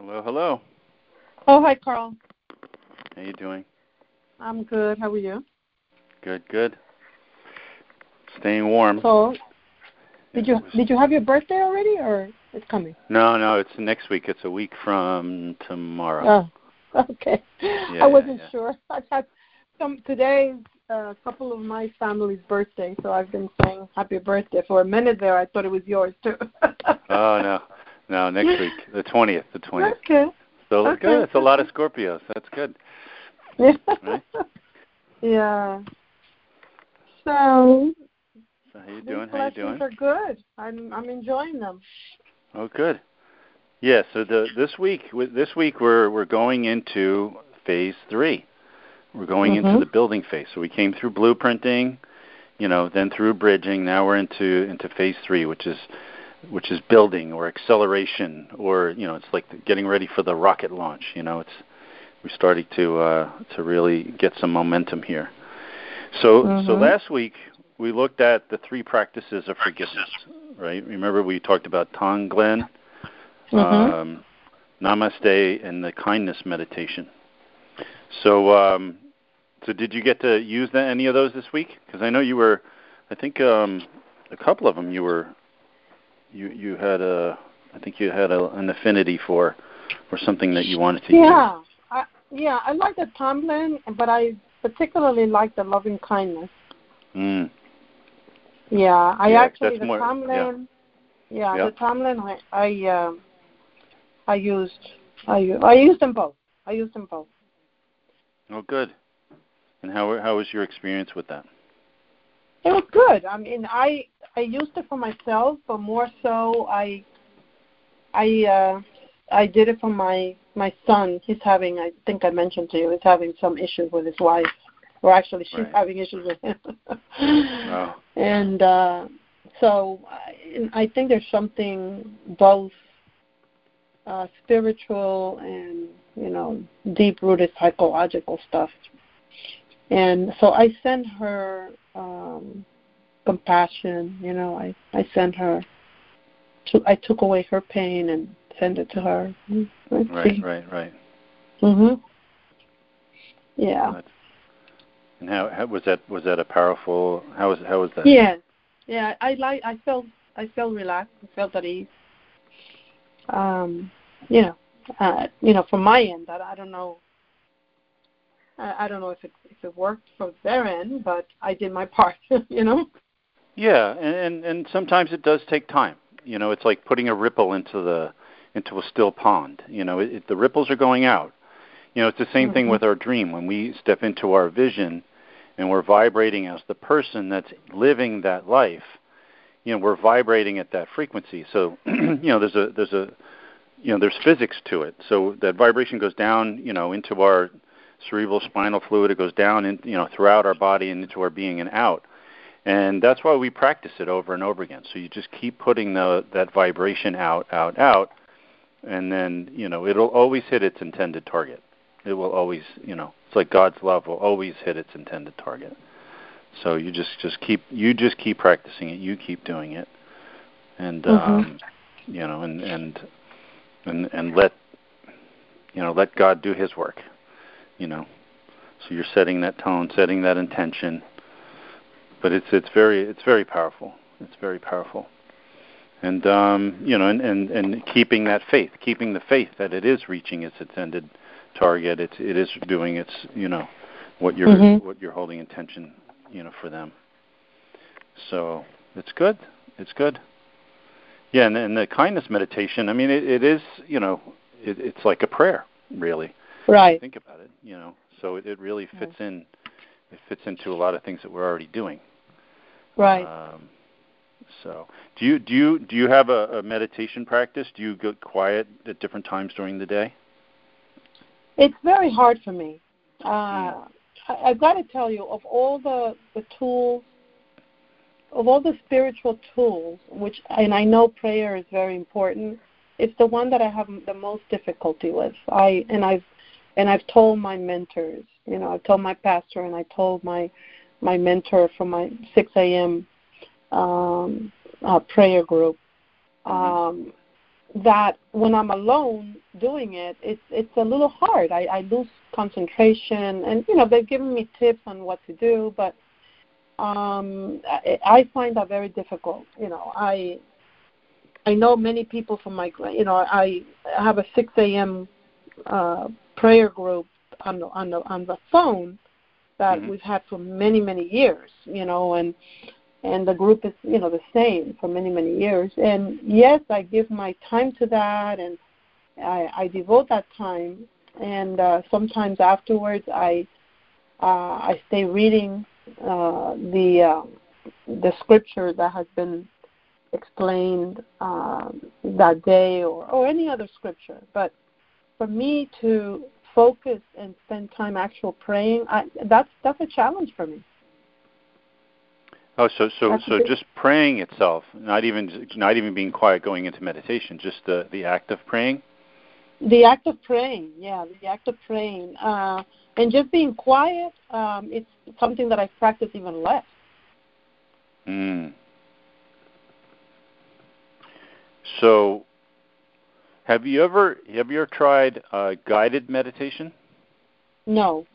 Hello, hello. Oh, hi, Carl. How you doing? I'm good. How are you? Good, good. Staying warm. So, did you have your birthday already, or it's coming? No, it's next week. It's a week from tomorrow. Oh, okay. Yeah, I wasn't yeah. sure. I had today's a couple of my family's birthday, so I've been saying happy birthday. For a minute there, I thought it was yours too. Oh no, next week, the 20th. Okay. So okay. good. It's a lot of Scorpios. That's good. Yeah. Right? Yeah. So how you doing? How you doing? Are good. I'm enjoying them. Oh, good. Yeah. So this week we're going into phase 3. We're going into the building phase. So we came through blueprinting, then through bridging. Now we're into phase 3, which is building or acceleration, or it's like getting ready for the rocket launch. We're starting to really get some momentum here. So last week we looked at the 3 practices of forgiveness, right? Remember we talked about Tonglen, Namaste, and the kindness meditation. So did you get to use any of those this week? Because I know you were, I think a couple of them you were. You had an affinity for, or something that you wanted to use. I like the Tonglen, but I particularly like the loving kindness. Mm. Yeah, the Tonglen. The Tonglen I used them both. Oh, good. And how was your experience with that? It was good. I mean, I used it for myself, but more so I did it for my son. He's having, I think I mentioned to you, he's having some issues with his wife, or actually she's having issues with him. Wow. And so I think there's something both spiritual and deep-rooted psychological stuff. And so I sent her compassion. I sent her. I took away her pain and sent it to her. Right. Mhm. Yeah. And how was that? Was that a powerful? How was that? Yeah. I felt relaxed. I felt at ease. From my end, I don't know. I don't know if it worked from their end, but I did my part. Yeah, and sometimes it does take time. It's like putting a ripple into a still pond. The ripples are going out. It's the same thing with our dream. When we step into our vision and we're vibrating as the person that's living that life, we're vibrating at that frequency. So, there's physics to it. So that vibration goes down, into our cerebral spinal fluid. It goes down throughout our body and into our being and out. And that's why we practice it over and over again. So you just keep putting that vibration out, and then, it'll always hit its intended target. It will always, it's like God's love will always hit its intended target. So you just keep practicing it. You keep doing it. And, and let God do His work, So you're setting that tone, setting that intention. But it's very powerful. It's very powerful, and and keeping that faith, keeping the faith that it is reaching its intended target. It is doing its what you're holding intention for them. So it's good. It's good. Yeah, and the kindness meditation. I mean, it is it's like a prayer, really. Right. Think about it. So it really fits in. It fits into a lot of things that we're already doing. Right. So, do you have a meditation practice? Do you get quiet at different times during the day? It's very hard for me. I've got to tell you, of all the tools, of all the spiritual tools, and I know prayer is very important, it's the one that I have the most difficulty with. I've told my mentors, I've told my pastor, and I told my mentor from my 6 a.m. Prayer group. that when I'm alone doing it, it's a little hard. I lose concentration, and they've given me tips on what to do, but I find that very difficult. I know many people from I have a 6 a.m. Prayer group on the phone that we've had for many, many years, and the group is, the same for many, many years. And yes, I give my time to that, and I devote that time. And sometimes afterwards, I stay reading the scripture that has been explained that day, or any other scripture. But for me to focus and spend time actual praying, that's a challenge for me. Oh, so just praying itself, not even being quiet, going into meditation, just the act of praying. The act of praying, the act of praying, and just being quiet. It's something that I practice even less. So, have you ever tried guided meditation? No.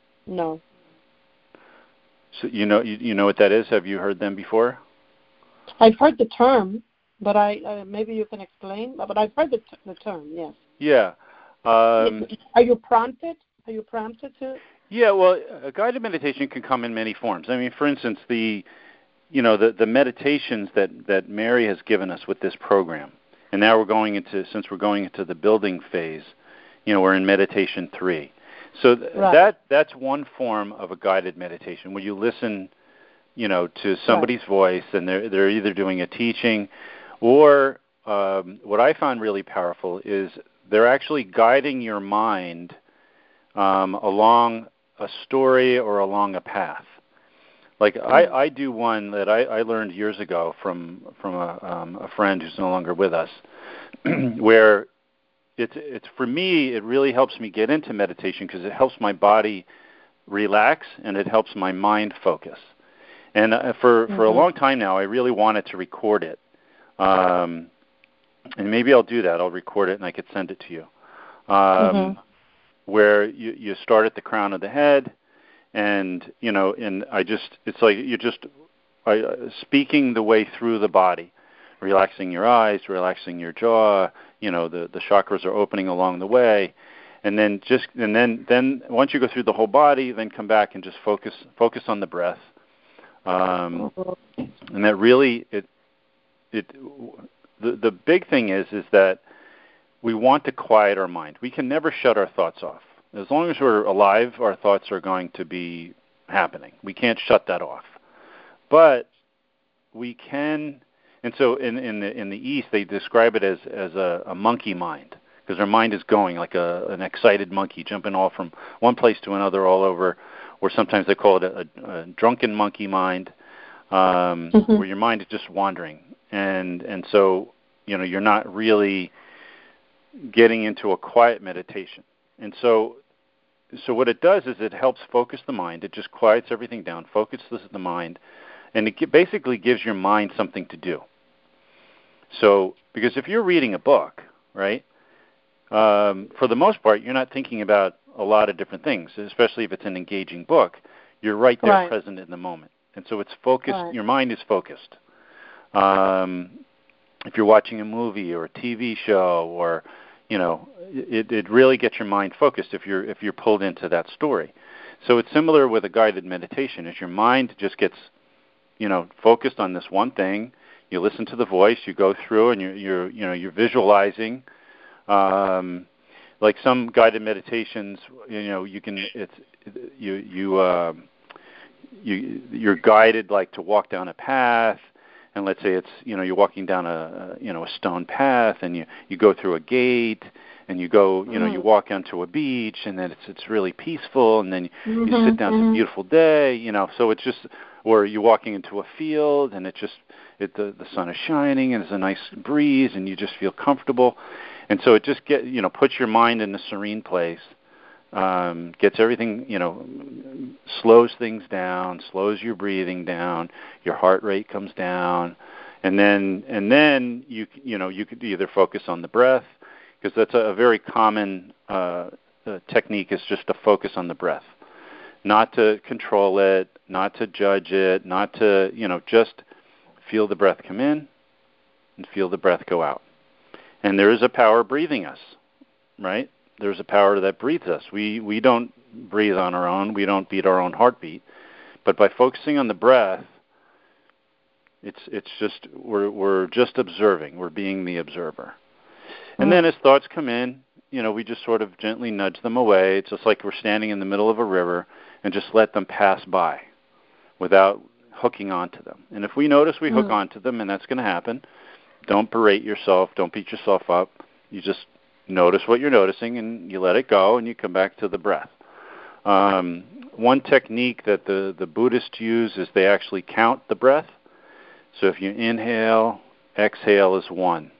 So you know what that is? Have you heard them before? I've heard the term, but maybe you can explain. But I've heard the term. Yes. Yeah. Are you prompted? To? Yeah. Well, a guided meditation can come in many forms. I mean, for instance, the meditations that Mary has given us with this program, and now we're going into the building phase. We're in meditation 3. So that's one form of a guided meditation, where you listen, to somebody's voice, and they're either doing a teaching, or what I found really powerful is they're actually guiding your mind along a story or along a path. Like I do one that I learned years ago from a friend who's no longer with us, where it's for me, it really helps me get into meditation because it helps my body relax and it helps my mind focus. And for a long time now, I really wanted to record it, and maybe I'll do that. I'll record it and I could send it to you. Where you start at the crown of the head, and it's like you're just speaking the way through the body, relaxing your eyes, relaxing your jaw. The chakras are opening along the way, and then once you go through the whole body, then come back and just focus on the breath. And that really the big thing is that we want to quiet our mind. We can never shut our thoughts off. As long as we're alive, our thoughts are going to be happening. We can't shut that off. But we can, and so in the East, they describe it as a monkey mind, because our mind is going like an excited monkey, jumping all from one place to another all over, or sometimes they call it a drunken monkey mind, where your mind is just wandering. And so, you're not really getting into a quiet meditation. And so what it does is it helps focus the mind. It just quiets everything down, focuses the mind, and it basically gives your mind something to do. So, because if you're reading a book, right, for the most part, you're not thinking about a lot of different things, especially if it's an engaging book. You're right there present in the moment. And so it's focused, your mind is focused. If you're watching a movie or a TV show, or it really gets your mind focused if you're pulled into that story. So it's similar with a guided meditation. As your mind just gets focused on this one thing, you listen to the voice, you go through, and you're visualizing. Like some guided meditations, you're guided like to walk down a path. And let's say it's you're walking down a stone path, and you go through a gate, and you go you walk onto a beach, and then it's really peaceful, and then you sit down to a beautiful day, so it's just, or you're walking into a field, and the sun is shining, and there's a nice breeze, and you just feel comfortable, and so it just puts your mind in a serene place. Gets everything, slows things down, slows your breathing down, your heart rate comes down, And then you could either focus on the breath, because that's a very common technique, is just to focus on the breath, not to control it, not to judge it, not to, just feel the breath come in and feel the breath go out. And there is a power breathing us, right? There's a power that breathes us. We don't breathe on our own. We don't beat our own heartbeat. But by focusing on the breath, it's just we're just observing. We're being the observer. And then as thoughts come in, we just sort of gently nudge them away. It's just like we're standing in the middle of a river and just let them pass by without hooking onto them. And if we notice we hook onto them, and that's going to happen, don't berate yourself. Don't beat yourself up. You just notice what you're noticing, and you let it go, and you come back to the breath. One technique that the Buddhists use is they actually count the breath. So if you inhale, exhale is 1.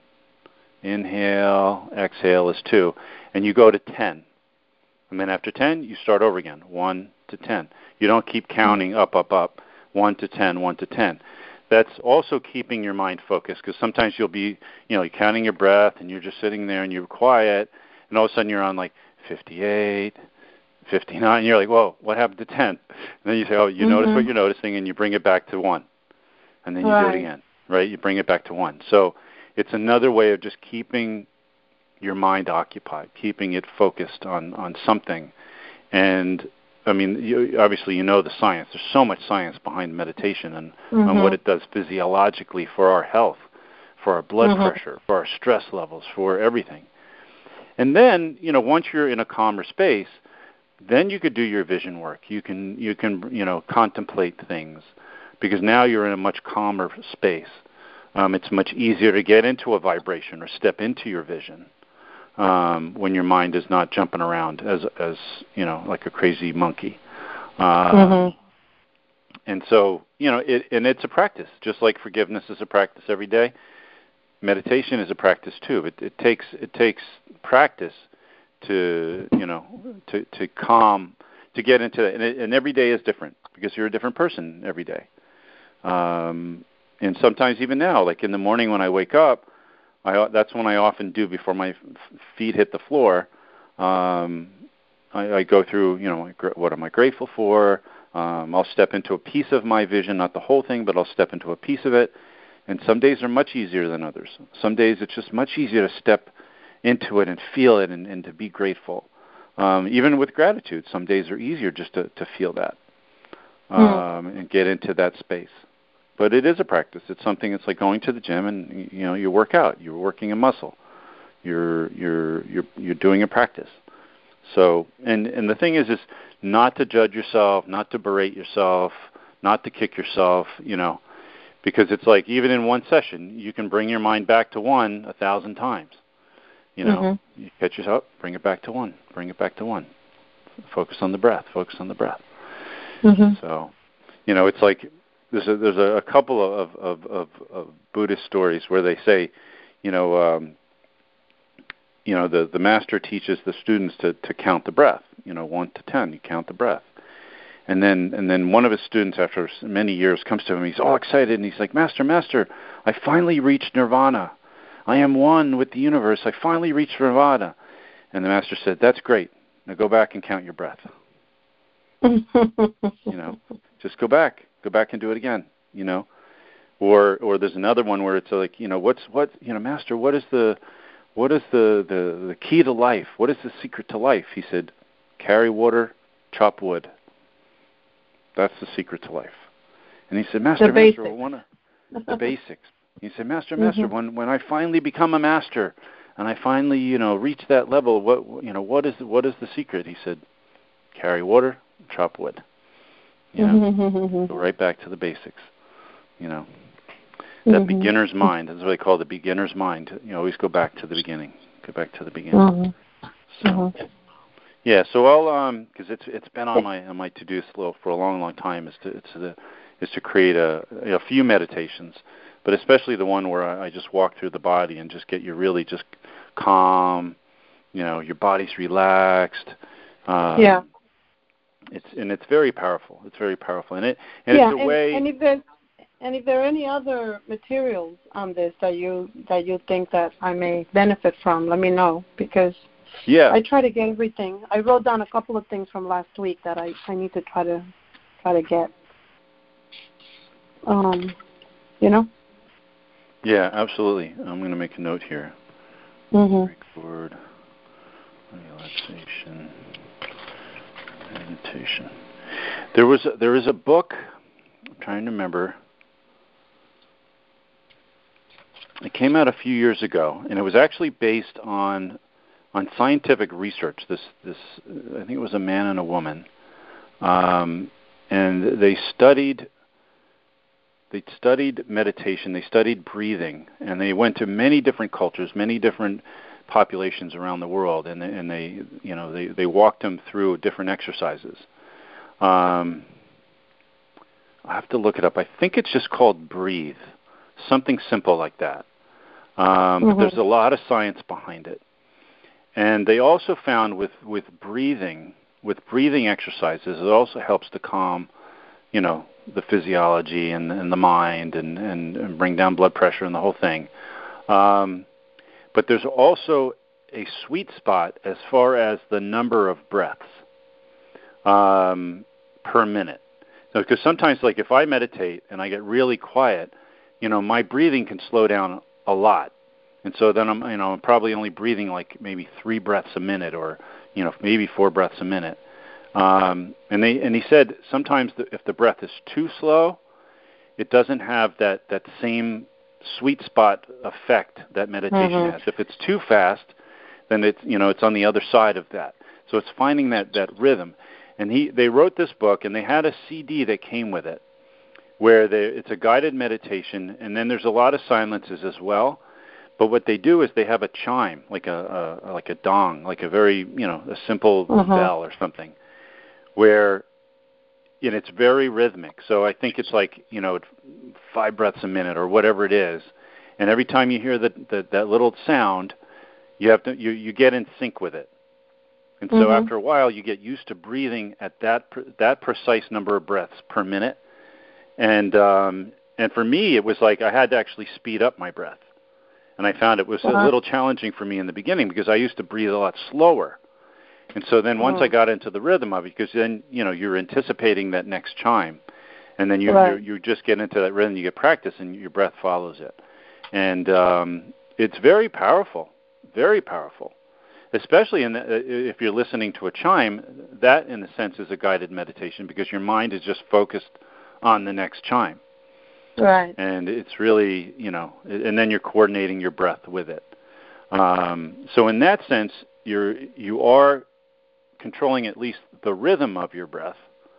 Inhale, exhale is 2. And you go to 10. And then after 10, you start over again, 1 to 10. You don't keep counting up, 1 to 10, 1 to 10. That's also keeping your mind focused, because sometimes you'll be, you're counting your breath, and you're just sitting there, and you're quiet, and all of a sudden you're on like 58, 59, and you're like, whoa, what happened to 10? And then you say, oh, you notice what you're noticing, and you bring it back to 1. And then you do it again, right? You bring it back to 1. So it's another way of just keeping your mind occupied, keeping it focused on something. And, I mean, obviously you know the science. There's so much science behind meditation and on what it does physiologically for our health, for our blood pressure, for our stress levels, for everything. And then, once you're in a calmer space, then you could do your vision work. You can contemplate things, because now you're in a much calmer space. It's much easier to get into a vibration or step into your vision when your mind is not jumping around as like a crazy monkey. And so, it's a practice, just like forgiveness is a practice every day. Meditation is a practice too. It takes practice to calm, to get into it. And every day is different, because you're a different person every day. And sometimes even now, like in the morning when I wake up, that's when I often do before my feet hit the floor. I go through, what am I grateful for? I'll step into a piece of my vision, not the whole thing, but I'll step into a piece of it. And some days are much easier than others. Some days it's just much easier to step into it and feel it and to be grateful. Even with gratitude, some days are easier just to feel that and get into that space. But it is a practice. It's something. It's like going to the gym, and you work out. You're working a muscle. You're doing a practice. So and the thing is not to judge yourself, not to berate yourself, not to kick yourself. Because it's like even in one session, you can bring your mind back to 1 1,000 times. You catch yourself, bring it back to 1, bring it back to 1. Focus on the breath. Focus on the breath. So, it's like. There's a couple of Buddhist stories where they say, the master teaches the students to count the breath. 1 to 10, you count the breath, and then one of his students, after many years, comes to him. He's all excited, and he's like, Master, I finally reached nirvana. I am one with the universe. I finally reached nirvana. And the master said, that's great. Now go back and count your breath. Just go back. Go back and do it again, Or there's another one where it's like, Master, what is the key to life? What is the secret to life? He said, carry water, chop wood. That's the secret to life. And he said, Master, the basics. He said, Master, when I finally become a master and I finally, reach that level, what is the secret? He said, carry water, chop wood. Go right back to the basics. That beginner's mind. That's what they call the beginner's mind. Always go back to the beginning. Go back to the beginning. So, yeah. So I'll because it's been on my to-do list for a long time is to create a few meditations, but especially the one where I just walk through the body and just get you really just calm. Your body's relaxed. It's very powerful. It's very powerful, and it's a way. And And if there are any other materials on this that you think that I may benefit from, let me know, because I try to get everything. I wrote down a couple of things from last week that I need to try to get. You know? Yeah, absolutely. I'm going to make a note here. Record relaxation, meditation. There is a book. I'm trying to remember. It came out a few years ago, and it was actually based on scientific research. This I think it was a man and a woman, and they studied meditation. They studied breathing, and they went to many different cultures, many different populations around the world, and they walked them through different exercises. I have to look it up. I think it's just called Breathe, something simple like that. But there's a lot of science behind it. And they also found with breathing exercises, it also helps to calm, the physiology and the mind and bring down blood pressure and the whole thing. But there's also a sweet spot as far as the number of breaths per minute. Because sometimes, like if I meditate and I get really quiet, my breathing can slow down a lot. And so then I'm probably only breathing like maybe 3 breaths a minute, or maybe 4 breaths a minute. And he said sometimes if the breath is too slow, it doesn't have that same sweet spot effect that meditation has. If it's too fast, then it's on the other side of that. So it's finding that rhythm. And they wrote this book, and they had a CD that came with it, where it's a guided meditation, and then there's a lot of silences as well. But what they do is they have a chime, like a dong, like a very a simple bell or something, where it's very rhythmic. So I think it's like 5 breaths a minute or whatever it is, and every time you hear that little sound, you get in sync with it. And so after a while, you get used to breathing at that precise number of breaths per minute. And for me, it was like I had to actually speed up my breath. And I found it was a little challenging for me in the beginning because I used to breathe a lot slower. And so then once I got into the rhythm of it, because then you're anticipating that next chime, and then you just get into that rhythm, you get practice, and your breath follows it. And it's very powerful, especially if you're listening to a chime. That, in a sense, is a guided meditation because your mind is just focused on the next chime. Right. And it's really, and then you're coordinating your breath with it. So in that sense, you are controlling at least the rhythm of your breath.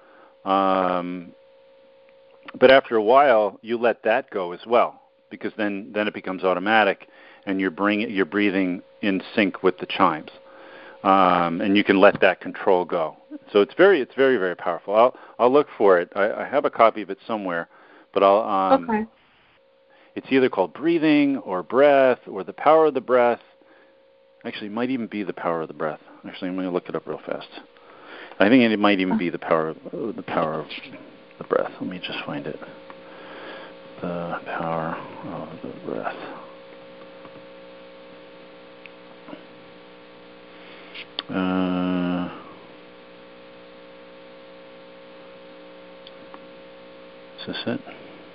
But after a while, you let that go as well, because then it becomes automatic, and you're breathing in sync with the chimes, and you can let that control go. So it's very, very powerful. I'll look for it. I have a copy of it somewhere. But okay. It's either called Breathing or Breath or The Power of the Breath. Actually, it might even be The Power of the Breath. Actually, I'm going to look it up real fast. I think it might even be The Power of the Breath. Let me just find it. The Power of the Breath. Is this it?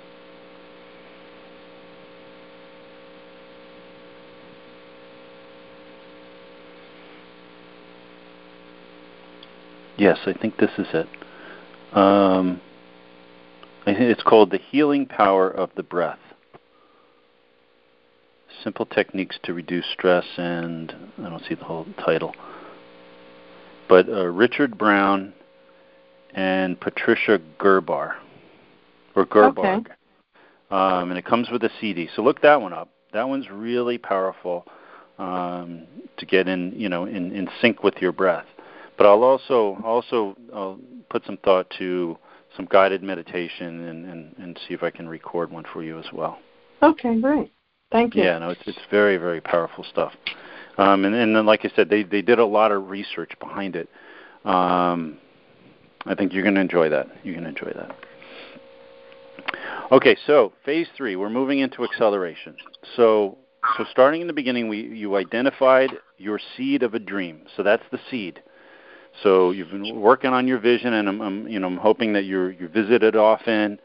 Yes, I think this is it. I think it's called The Healing Power of the Breath. Simple Techniques to Reduce Stress, and I don't see the whole title. But Richard Brown and Patricia Gerbar. Or Gerbarg. Okay. And it comes with a CD. So look that one up. That one's really powerful to get in sync with your breath. But I'll also put some thought to some guided meditation and see if I can record one for you as well. Okay, great. Thank you. Yeah, no, it's very, very powerful stuff. And then, like I said, they did a lot of research behind it. I think you're going to enjoy that. Okay, so phase 3, we're moving into acceleration. So starting in the beginning, you identified your seed of a dream. So that's the seed. So you've been working on your vision, and I'm hoping that you visit it often.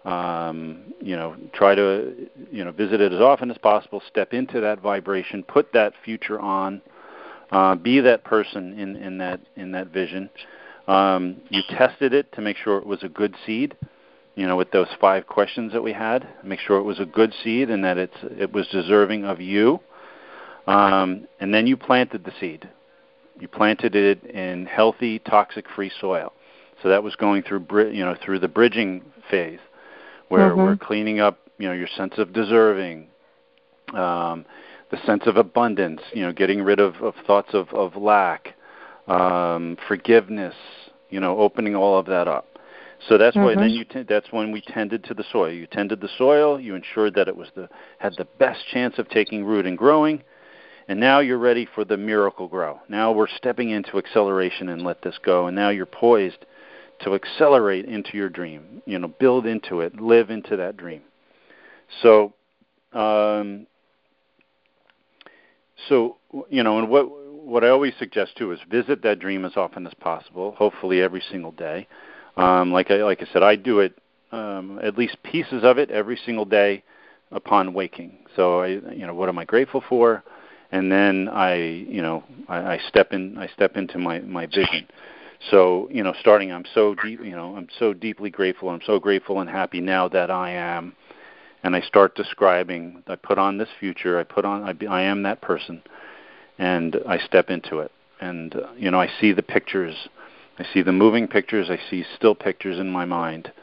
Try to visit it as often as possible. Step into that vibration. Put that future on. Be that person in that vision. You tested it to make sure it was a good seed. With those 5 questions that we had, make sure it was a good seed and that it was deserving of you. And then you planted the seed. You planted it in healthy, toxic-free soil. So that was going through the bridging phase, where we're cleaning up, your sense of deserving, the sense of abundance, getting rid of thoughts of lack, forgiveness, opening all of that up. So that's why that's when we tended to the soil. You tended the soil. You ensured that it had the best chance of taking root and growing. And now you're ready for the miracle grow. Now we're stepping into acceleration and let this go. And now you're poised to accelerate into your dream. Build into it, live into that dream. So, and what I always suggest too is visit that dream as often as possible. Hopefully every single day. Like I said, I do it at least pieces of it every single day upon waking. So what am I grateful for? And then I step into my vision. So starting, I'm so deeply grateful. I'm so grateful and happy now that I am. And I start describing. I put on this future. I am that person, and I step into it. And I see the pictures. I see the moving pictures. I see still pictures in my mind.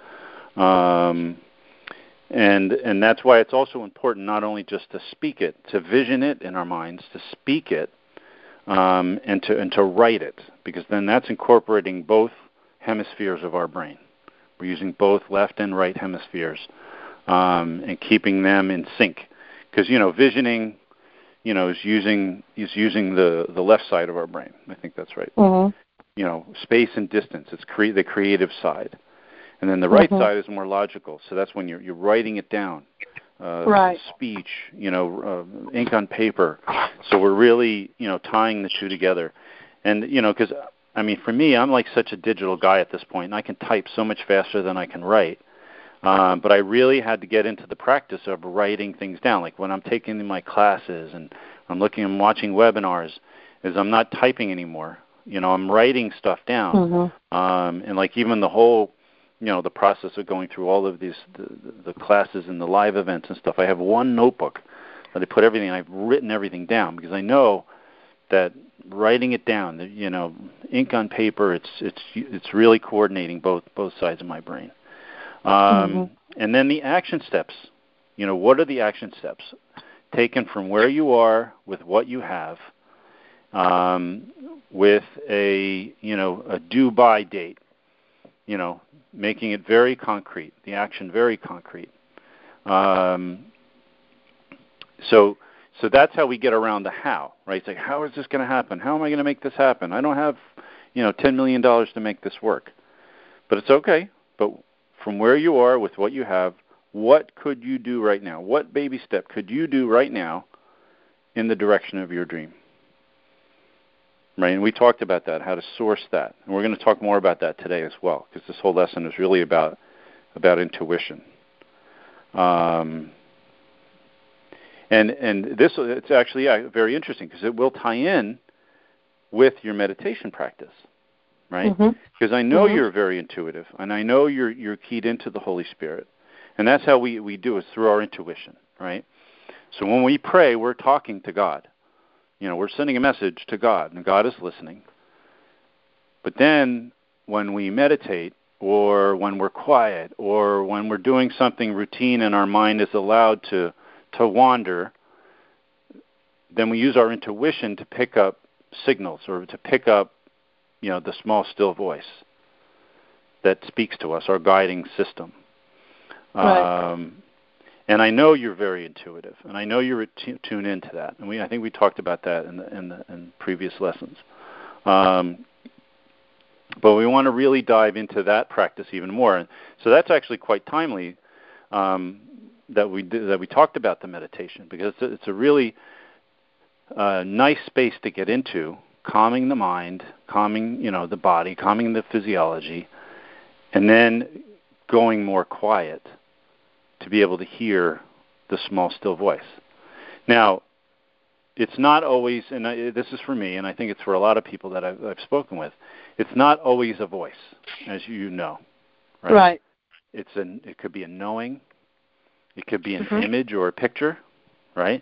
And that's why it's also important not only just to speak it, to vision it in our minds, to speak it, and to write it, because then that's incorporating both hemispheres of our brain. We're using both left and right hemispheres, and keeping them in sync. Because visioning, is using the left side of our brain. I think that's right. Space and distance. It's the creative side. And then the right side is more logical. So that's when you're writing it down. Speech, ink on paper. So we're really, tying the two together. And, because, for me, I'm like such a digital guy at this point, and I can type so much faster than I can write. But I really had to get into the practice of writing things down. Like when I'm taking my classes and I'm watching webinars, is I'm not typing anymore. I'm writing stuff down. And like even the whole, the process of going through all of these, the classes and the live events and stuff, I have one notebook that I put everything, I've written everything down, because I know that writing it down, ink on paper, it's really coordinating both sides of my brain. And then the action steps. What are the action steps? Taken from where you are with what you have, with a due-by date, making it very concrete, the action very concrete. So that's how we get around the how, right? It's like, how is this going to happen? How am I going to make this happen? I don't have, $10 million to make this work. But it's okay. But from where you are with what you have, what could you do right now? What baby step could you do right now in the direction of your dream? Right, and we talked about that, how to source that. And we're going to talk more about that today as well, because this whole lesson is really about intuition. And this, it's actually very interesting, because it will tie in with your meditation practice, right? Because I know you're very intuitive, and I know you're keyed into the Holy Spirit. And that's how we do it, through our intuition, right? So when we pray, we're talking to God. We're sending a message to God, and God is listening. But then when we meditate, or when we're quiet, or when we're doing something routine and our mind is allowed to wander, then we use our intuition to pick up signals, or to pick up, the small, still voice that speaks to us, our guiding system. Right. And I know you're very intuitive, and I know you're tuned into that. And I think we talked about that in previous lessons. But we want to really dive into that practice even more. And so that's actually quite timely, that we talked about the meditation, because it's a really nice space to get into, calming the mind, calming the body, calming the physiology, and then going more quiet to be able to hear the small, still voice. Now, it's not always, and this is for me, and I think it's for a lot of people that I've spoken with, it's not always a voice, as you know. Right. It could be a knowing. It could be an image or a picture, right?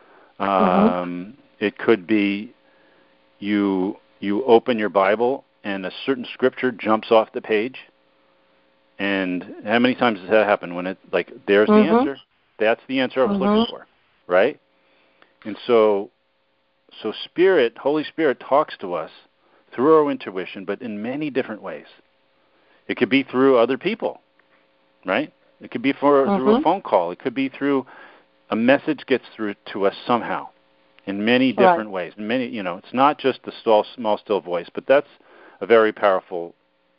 It could be you open your Bible and a certain scripture jumps off the page. And how many times does that happen when there's the answer? That's the answer I was looking for, right? And so Holy Spirit talks to us through our intuition, but in many different ways. It could be through other people, right? It could be through a phone call. It could be through a message gets through to us somehow in many different ways. It's not just the small, still voice, but that's a very powerful,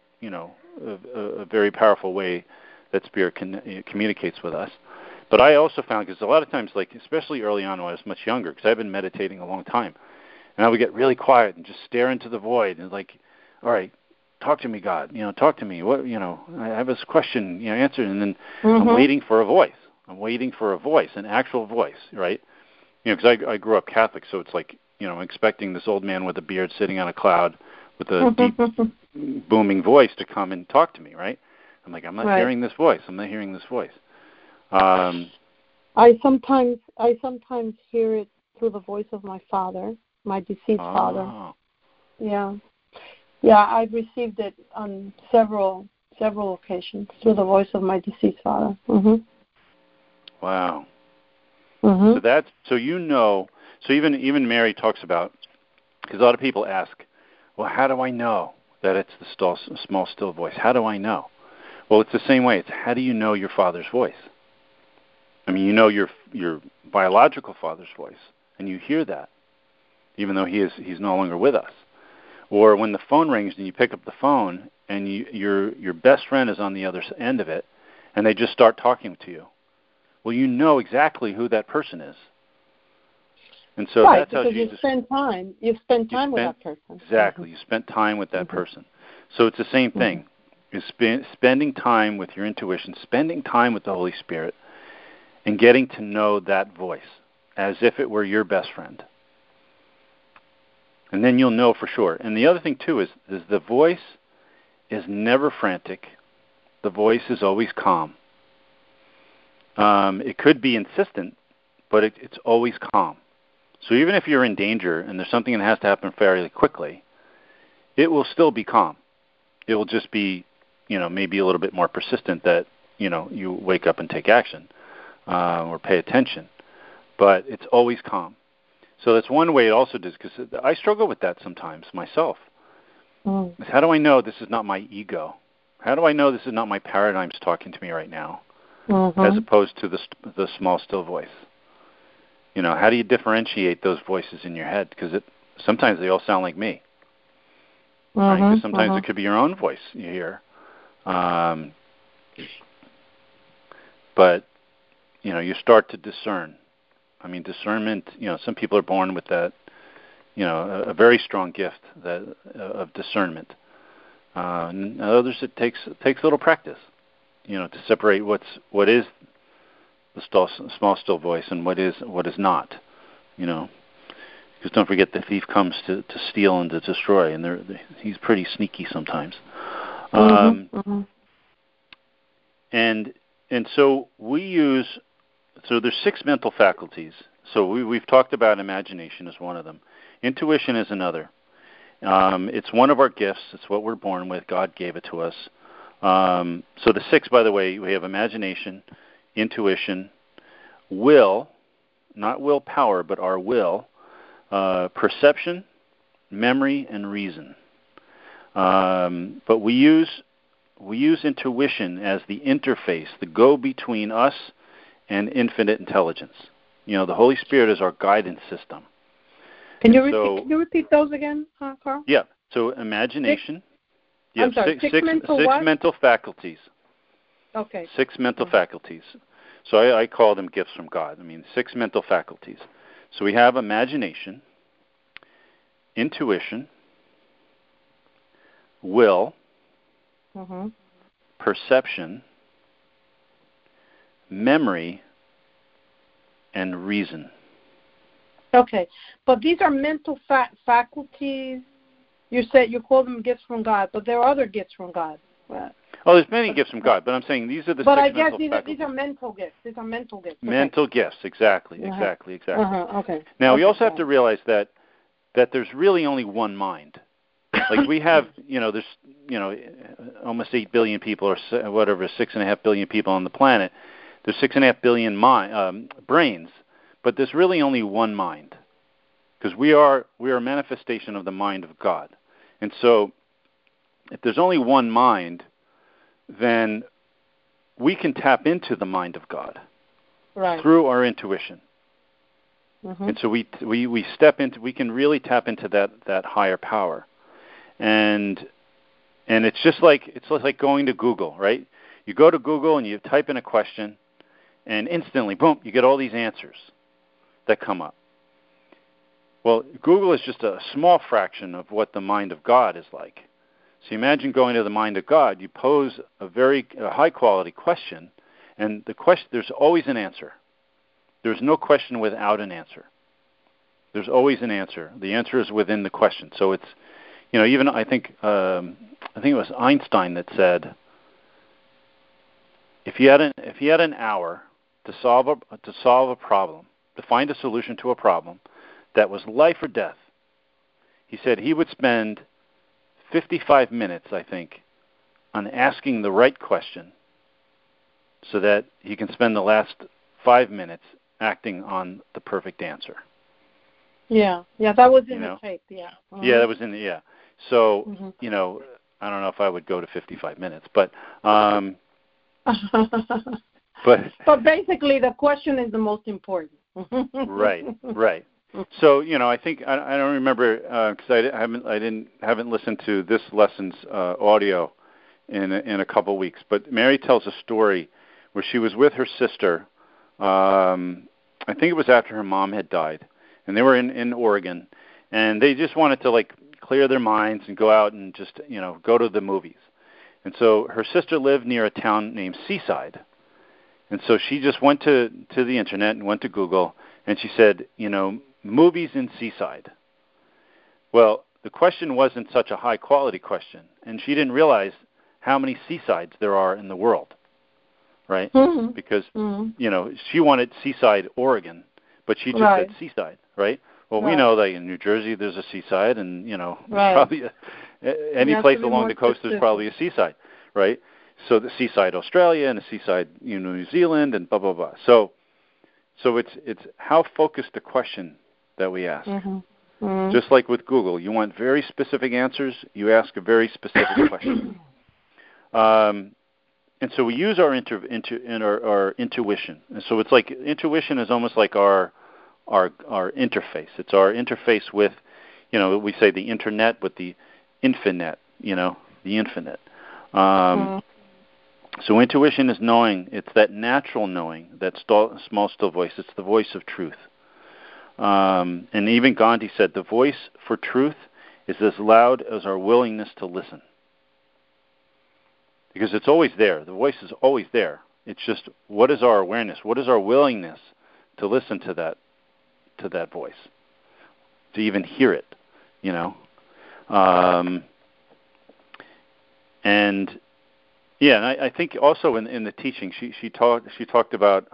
a very powerful way that Spirit communicates with us. But I also found, because a lot of times, especially early on when I was much younger, because I've been meditating a long time, and I would get really quiet and just stare into the void and all right, talk to me, God. Talk to me. What? I have this question. Answer. And then I'm waiting for a voice. An actual voice, right? Because I grew up Catholic, so it's I'm expecting this old man with a beard sitting on a cloud with a deep, booming voice to come and talk to me, right? I'm I'm not hearing this voice. I'm not hearing this voice. I sometimes hear it through the voice of my father, my deceased father. Yeah, I've received it on several occasions through the voice of my deceased father. Wow. So even Mary talks about, because a lot of people ask, well, how do I know that it's the small, still voice? How do I know? Well, it's the same way. It's how do you know your father's voice? I mean, you know your biological father's voice, and you hear that, even though he's no longer with us. Or when the phone rings and you pick up the phone, and your best friend is on the other end of it, and they just start talking to you. Well, you know exactly who that person is. And so that's how Jesus... You spend time with that person. Exactly. You spent time with that person. So it's the same thing. Is spending time with your intuition, spending time with the Holy Spirit, and getting to know that voice as if it were your best friend. And then you'll know for sure. And the other thing, too, is the voice is never frantic. The voice is always calm. It could be insistent, but it's always calm. So even if you're in danger and there's something that has to happen fairly quickly, it will still be calm. It will just be, maybe a little bit more persistent that, you wake up and take action or pay attention. But it's always calm. So that's one way it also does, because I struggle with that sometimes myself. How do I know this is not my ego? How do I know this is not my paradigms talking to me right now, as opposed to the small, still voice? How do you differentiate those voices in your head? Because sometimes they all sound like me. Right? 'Cause sometimes it could be your own voice you hear. But, you start to discern. I mean, discernment, some people are born with that, a very strong gift of discernment. And others, it takes a little practice, to separate what is the small, still voice and what is not, Because don't forget, the thief comes to steal and to destroy, and he's pretty sneaky sometimes. And so there's 6 mental faculties. So we've talked about imagination as one of them. Intuition is another. It's one of our gifts. It's what we're born with. God gave it to us. So the 6, by the way, we have imagination, intuition, will, not willpower, but our will, perception, memory, and reason. But we use intuition as the interface, the go-between us and infinite intelligence. The Holy Spirit is our guidance system. Can you repeat those again, Carl? Yeah. So imagination. 6 six mental faculties. Okay. 6 mental faculties. So I call them gifts from God. I mean, 6 mental faculties. So we have imagination, intuition, will, perception, memory, and reason. Okay, but these are mental faculties. You said you call them gifts from God, but there are other gifts from God. Oh, there's many gifts from God, but I'm saying these are the 6 mental faculties. But I guess these are mental gifts. These are mental gifts. Mental gifts, exactly. Okay. Now, we also have to realize that there's really only one mind. Like we have, there's, almost 8 billion people or whatever, 6.5 billion people on the planet. There's 6.5 billion brains, but there's really only one mind, because we are a manifestation of the mind of God. And so if there's only one mind, then we can tap into the mind of God through our intuition. And so we step into, we can really tap into that higher power. And it's just like going to Google, right? You go to Google and you type in a question, and instantly, boom, you get all these answers that come up. Well, Google is just a small fraction of what the mind of God is like. So imagine going to the mind of God. You pose a very high-quality question, and there's always an answer. There's no question without an answer. There's always an answer. The answer is within the question. So it's, even I think it was Einstein that said, if you had an hour to solve a problem, to find a solution to a problem that was life or death, he said he would spend 55 minutes, I think, on asking the right question, so that he can spend the last 5 minutes acting on the perfect answer. Yeah, that was in the tape. Yeah. Yeah, that was in the So I don't know if I would go to 55 minutes, but but basically the question is the most important. Right. So I think I don't remember, because I haven't listened to this lesson's audio in a couple of weeks. But Mary tells a story where she was with her sister. I think it was after her mom had died, and they were in Oregon, and they just wanted to clear their minds and go out and just go to the movies. And so her sister lived near a town named Seaside. And so she just went to the internet and went to Google, and she said, movies in Seaside. Well, the question wasn't such a high-quality question, and she didn't realize how many seasides there are in the world, right? Because, she wanted Seaside, Oregon, but she just said Seaside, right? Well, we know that in New Jersey there's a seaside, and, probably any place along the coast there's probably a seaside, right? So the seaside Australia and a seaside New Zealand and blah blah blah. So it's how focused the question that we ask. Just like with Google, you want very specific answers. You ask a very specific question. And so we use our intuition. And so it's like intuition is almost like our interface. It's our interface with, we say the internet with the infinite. The infinite. So intuition is knowing. It's that natural knowing, that small, still voice. It's the voice of truth. And even Gandhi said, the voice for truth is as loud as our willingness to listen. Because it's always there. The voice is always there. It's just, what is our awareness? What is our willingness to listen to that voice? To even hear it, And yeah, and I think also in the teaching, she talked about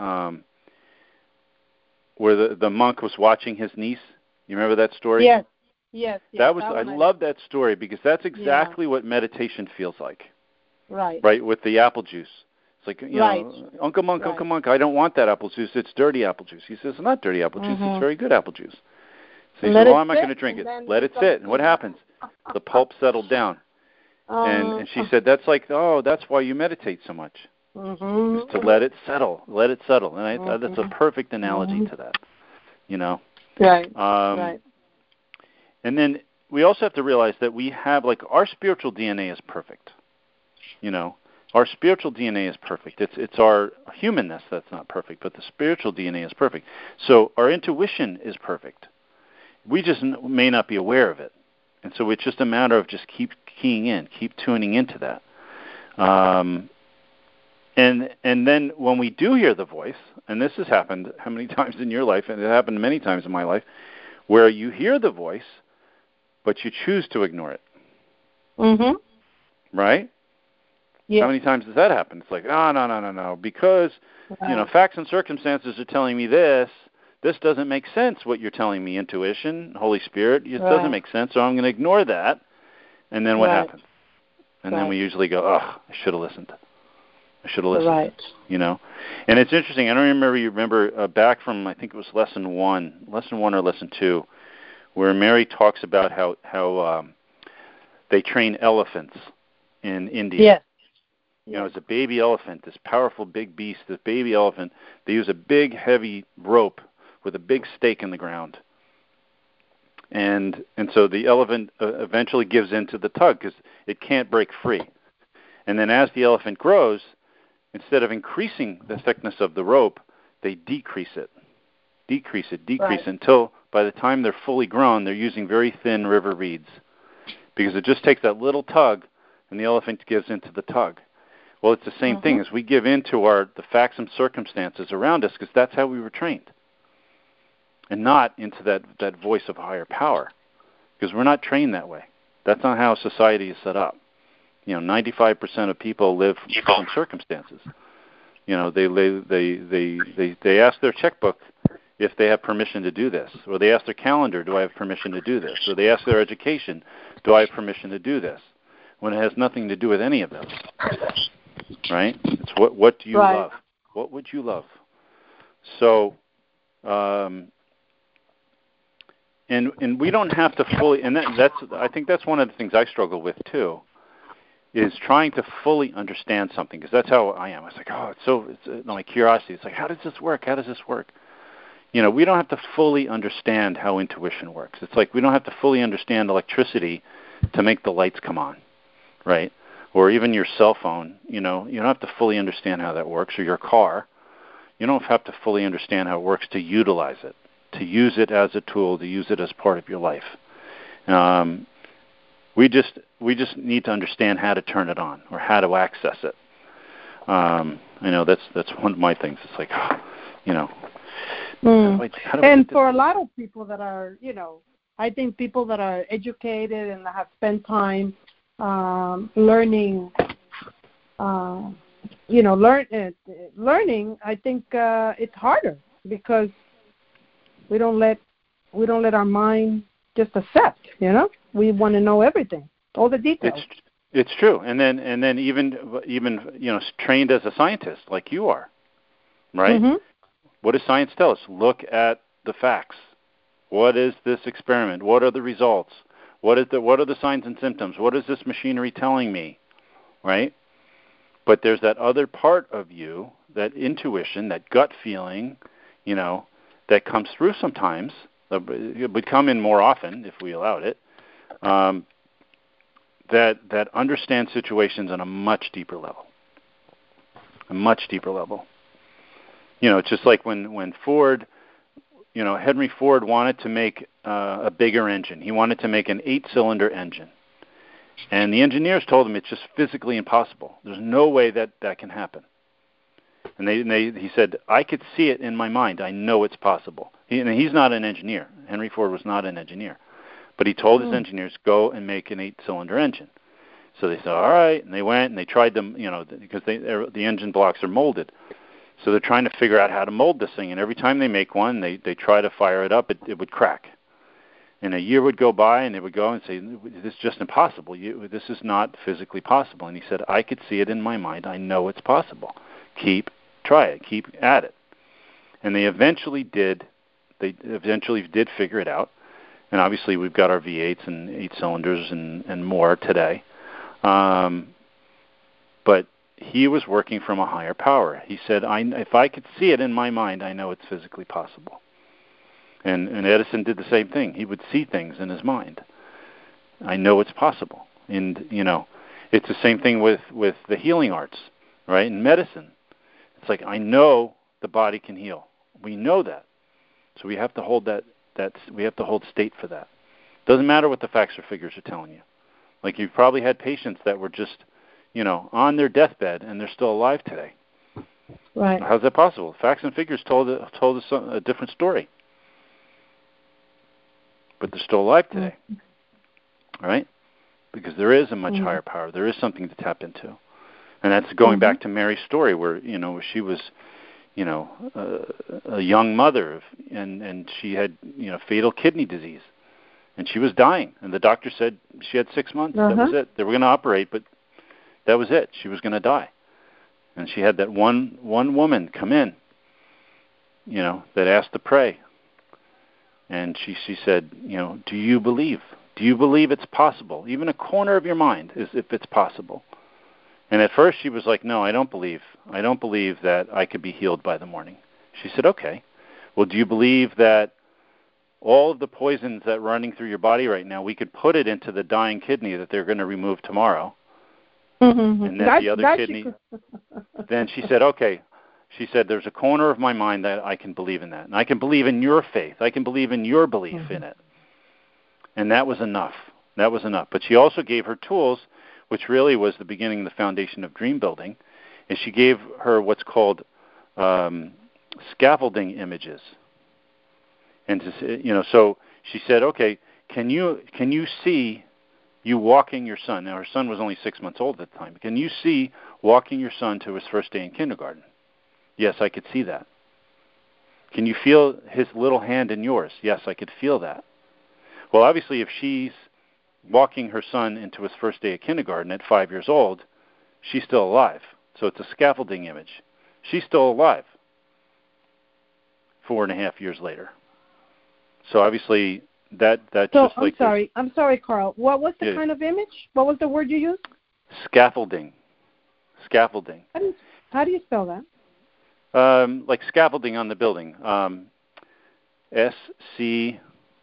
where the monk was watching his niece. You remember that story? Yes. I love that story, because that's exactly what meditation feels like. Right, with the apple juice. It's like, Uncle Monk, I don't want that apple juice. It's dirty apple juice. He says, it's not dirty apple juice. It's very good apple juice. So he says, well, I'm not going to drink it. Let it sit. And what happens? The pulp settled down. And she said, that's why you meditate so much. Is to let it settle. And that's a perfect analogy to that, Right. And then we also have to realize that we have, our spiritual DNA is perfect. Our spiritual DNA is perfect. It's our humanness that's not perfect, but the spiritual DNA is perfect. So our intuition is perfect. We just may not be aware of it. And so it's just a matter of just keep keying in, keep tuning into that. And then when we do hear the voice, and this has happened how many times in your life, and it happened many times in my life, where you hear the voice, but you choose to ignore it. Mhm. Right? Yeah. How many times does that happen? It's like, no, because facts and circumstances are telling me this. This doesn't make sense. What you're telling me, intuition, Holy Spirit, it doesn't make sense. So I'm going to ignore that. And then what happens? And then we usually go, I should have listened. I should have listened. Right. And it's interesting. I don't remember back from, I think it was lesson one or lesson two, where Mary talks about how they train elephants in India. Yes. It's a baby elephant, this powerful big beast, this baby elephant. They use a big, heavy rope with a big stake in the ground. And so the elephant eventually gives in to the tug because it can't break free. And then as the elephant grows, instead of increasing the thickness of the rope, they decrease it until by the time they're fully grown, they're using very thin river reeds because it just takes that little tug and the elephant gives into the tug. Well, it's the same thing as we give into the facts and circumstances around us because that's how we were trained, and not into that voice of higher power because we're not trained that way. That's not how society is set up. 95% of people live from circumstances. They ask their checkbook if they have permission to do this, or they ask their calendar, do I have permission to do this, or they ask their education, do I have permission to do this, when it has nothing to do with any of them. Right? It's what do you love? What would you love? So, and we don't have to fully, and I think that's one of the things I struggle with too, is trying to fully understand something, because that's how I am. It's like, it's my curiosity. It's like, how does this work? How does this work? We don't have to fully understand how intuition works. It's like we don't have to fully understand electricity to make the lights come on, right? Or even your cell phone, you don't have to fully understand how that works, or your car. You don't have to fully understand how it works to utilize it, to use it as a tool, to use it as part of your life. We just need to understand how to turn it on or how to access it. I know that's one of my things. It's like, And for a lot of people that are, I think people that are educated and that have spent time learning, learning, I think it's harder because we don't let our mind just accept. We want to know everything, all the details. It's true, and then even trained as a scientist like you are, right? Mm-hmm. What does science tell us? Look at the facts. What is this experiment? What are the results? What are the signs and symptoms? What is this machinery telling me, right? But there's that other part of you, that intuition, that gut feeling, that comes through sometimes. It would come in more often if we allowed it. That understands situations on a much deeper level. It's just like when Ford, Henry Ford wanted to make a bigger engine. He wanted to make an 8-cylinder engine. And the engineers told him it's just physically impossible. There's no way that can happen. And he said, I could see it in my mind. I know it's possible. He's not an engineer. Henry Ford was not an engineer. But he told his engineers, go and make an 8-cylinder engine. So they said, all right. And they went and they tried them, because the engine blocks are molded. So they're trying to figure out how to mold this thing. And every time they make one, they try to fire it up, it would crack. And a year would go by, and they would go and say, this is just impossible. This is not physically possible. And he said, I could see it in my mind. I know it's possible. Try it. Keep at it. And they eventually did. They eventually did figure it out. And obviously we've got our V8s and 8 cylinders and more today. But he was working from a higher power. He said, if I could see it in my mind, I know it's physically possible. And Edison did the same thing. He would see things in his mind. I know it's possible. And, It's the same thing with the healing arts, right? In medicine, it's like, I know the body can heal. We know that, so we have to hold we have to hold state for that. Doesn't matter what the facts or figures are telling you. Like, you've probably had patients that were just, on their deathbed and they're still alive today. Right. How's that possible? Facts and figures told us a different story, but they're still alive today, right? Because there is a much higher power. There is something to tap into, and that's going back to Mary's story, where she was, a young mother, and she had fatal kidney disease, and she was dying, and the doctor said she had 6 months. That was it. They were going to operate, but that was it. She was going to die. And she had that one woman come in, that asked to pray. And she said, do you believe? Do you believe it's possible? Even a corner of your mind is if it's possible. And at first she was like, no, I don't believe. I don't believe that I could be healed by the morning. She said, okay. Well, do you believe that all of the poisons that are running through your body right now, we could put it into the dying kidney that they're going to remove tomorrow? And then the other kidney. Then she said, okay. She said, there's a corner of my mind that I can believe in that. And I can believe in your faith. I can believe in your belief in it. And that was enough. That was enough. But she also gave her tools, which really was the beginning, the foundation of dream building, and she gave her what's called scaffolding images. And so she said, okay, can you see you walking your son? Now, her son was only 6 months old at the time. Can you see walking your son to his first day in kindergarten? Yes, I could see that. Can you feel his little hand in yours? Yes, I could feel that. Well, obviously, if she's walking her son into his first day of kindergarten at 5 years old, she's still alive. So it's a scaffolding image. She's still alive 4.5 years later. So obviously, that so just like... I'm sorry, Carl. What was the kind of image? What was the word you used? Scaffolding. Scaffolding. How do you spell that? Like scaffolding on the building. SCAFFOLDING,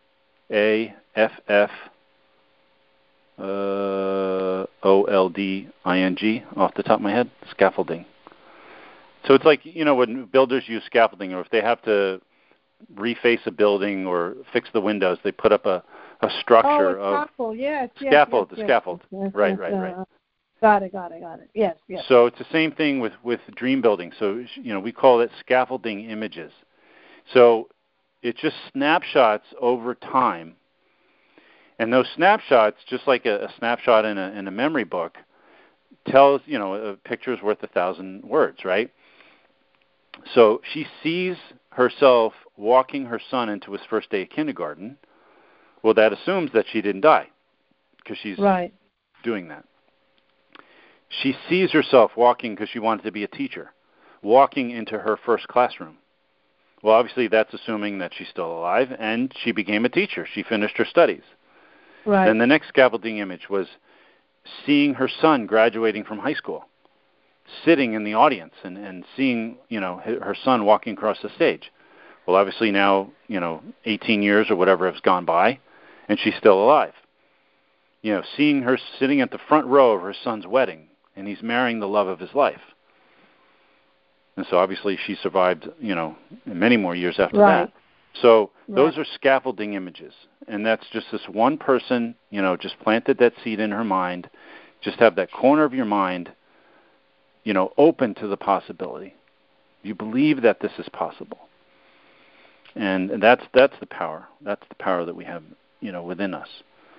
off the top of my head. Scaffolding. So it's like, when builders use scaffolding, or if they have to reface a building or fix the windows, they put up a structure of... scaffold, yes. Scaffold, yes, scaffold. Yes, right. Got it. Yes. So it's the same thing with dream building. So, we call it scaffolding images. So it's just snapshots over time. And those snapshots, just like a snapshot in a memory book, tells, a picture is worth 1,000 words, right? So she sees herself walking her son into his first day of kindergarten. Well, that assumes that she didn't die, because she's doing that. She sees herself walking because she wanted to be a teacher, walking into her first classroom. Well, obviously that's assuming that she's still alive, and she became a teacher. She finished her studies. Right. Then the next scaffolding image was seeing her son graduating from high school, sitting in the audience and seeing, her son walking across the stage. Well, obviously now, 18 years or whatever has gone by, and she's still alive. Seeing her sitting at the front row of her son's wedding, and he's marrying the love of his life. And so obviously she survived, many more years after that. So those are scaffolding images. And that's just this one person, just planted that seed in her mind. Just have that corner of your mind, open to the possibility. You believe that this is possible. And that's the power. That's the power that we have, within us.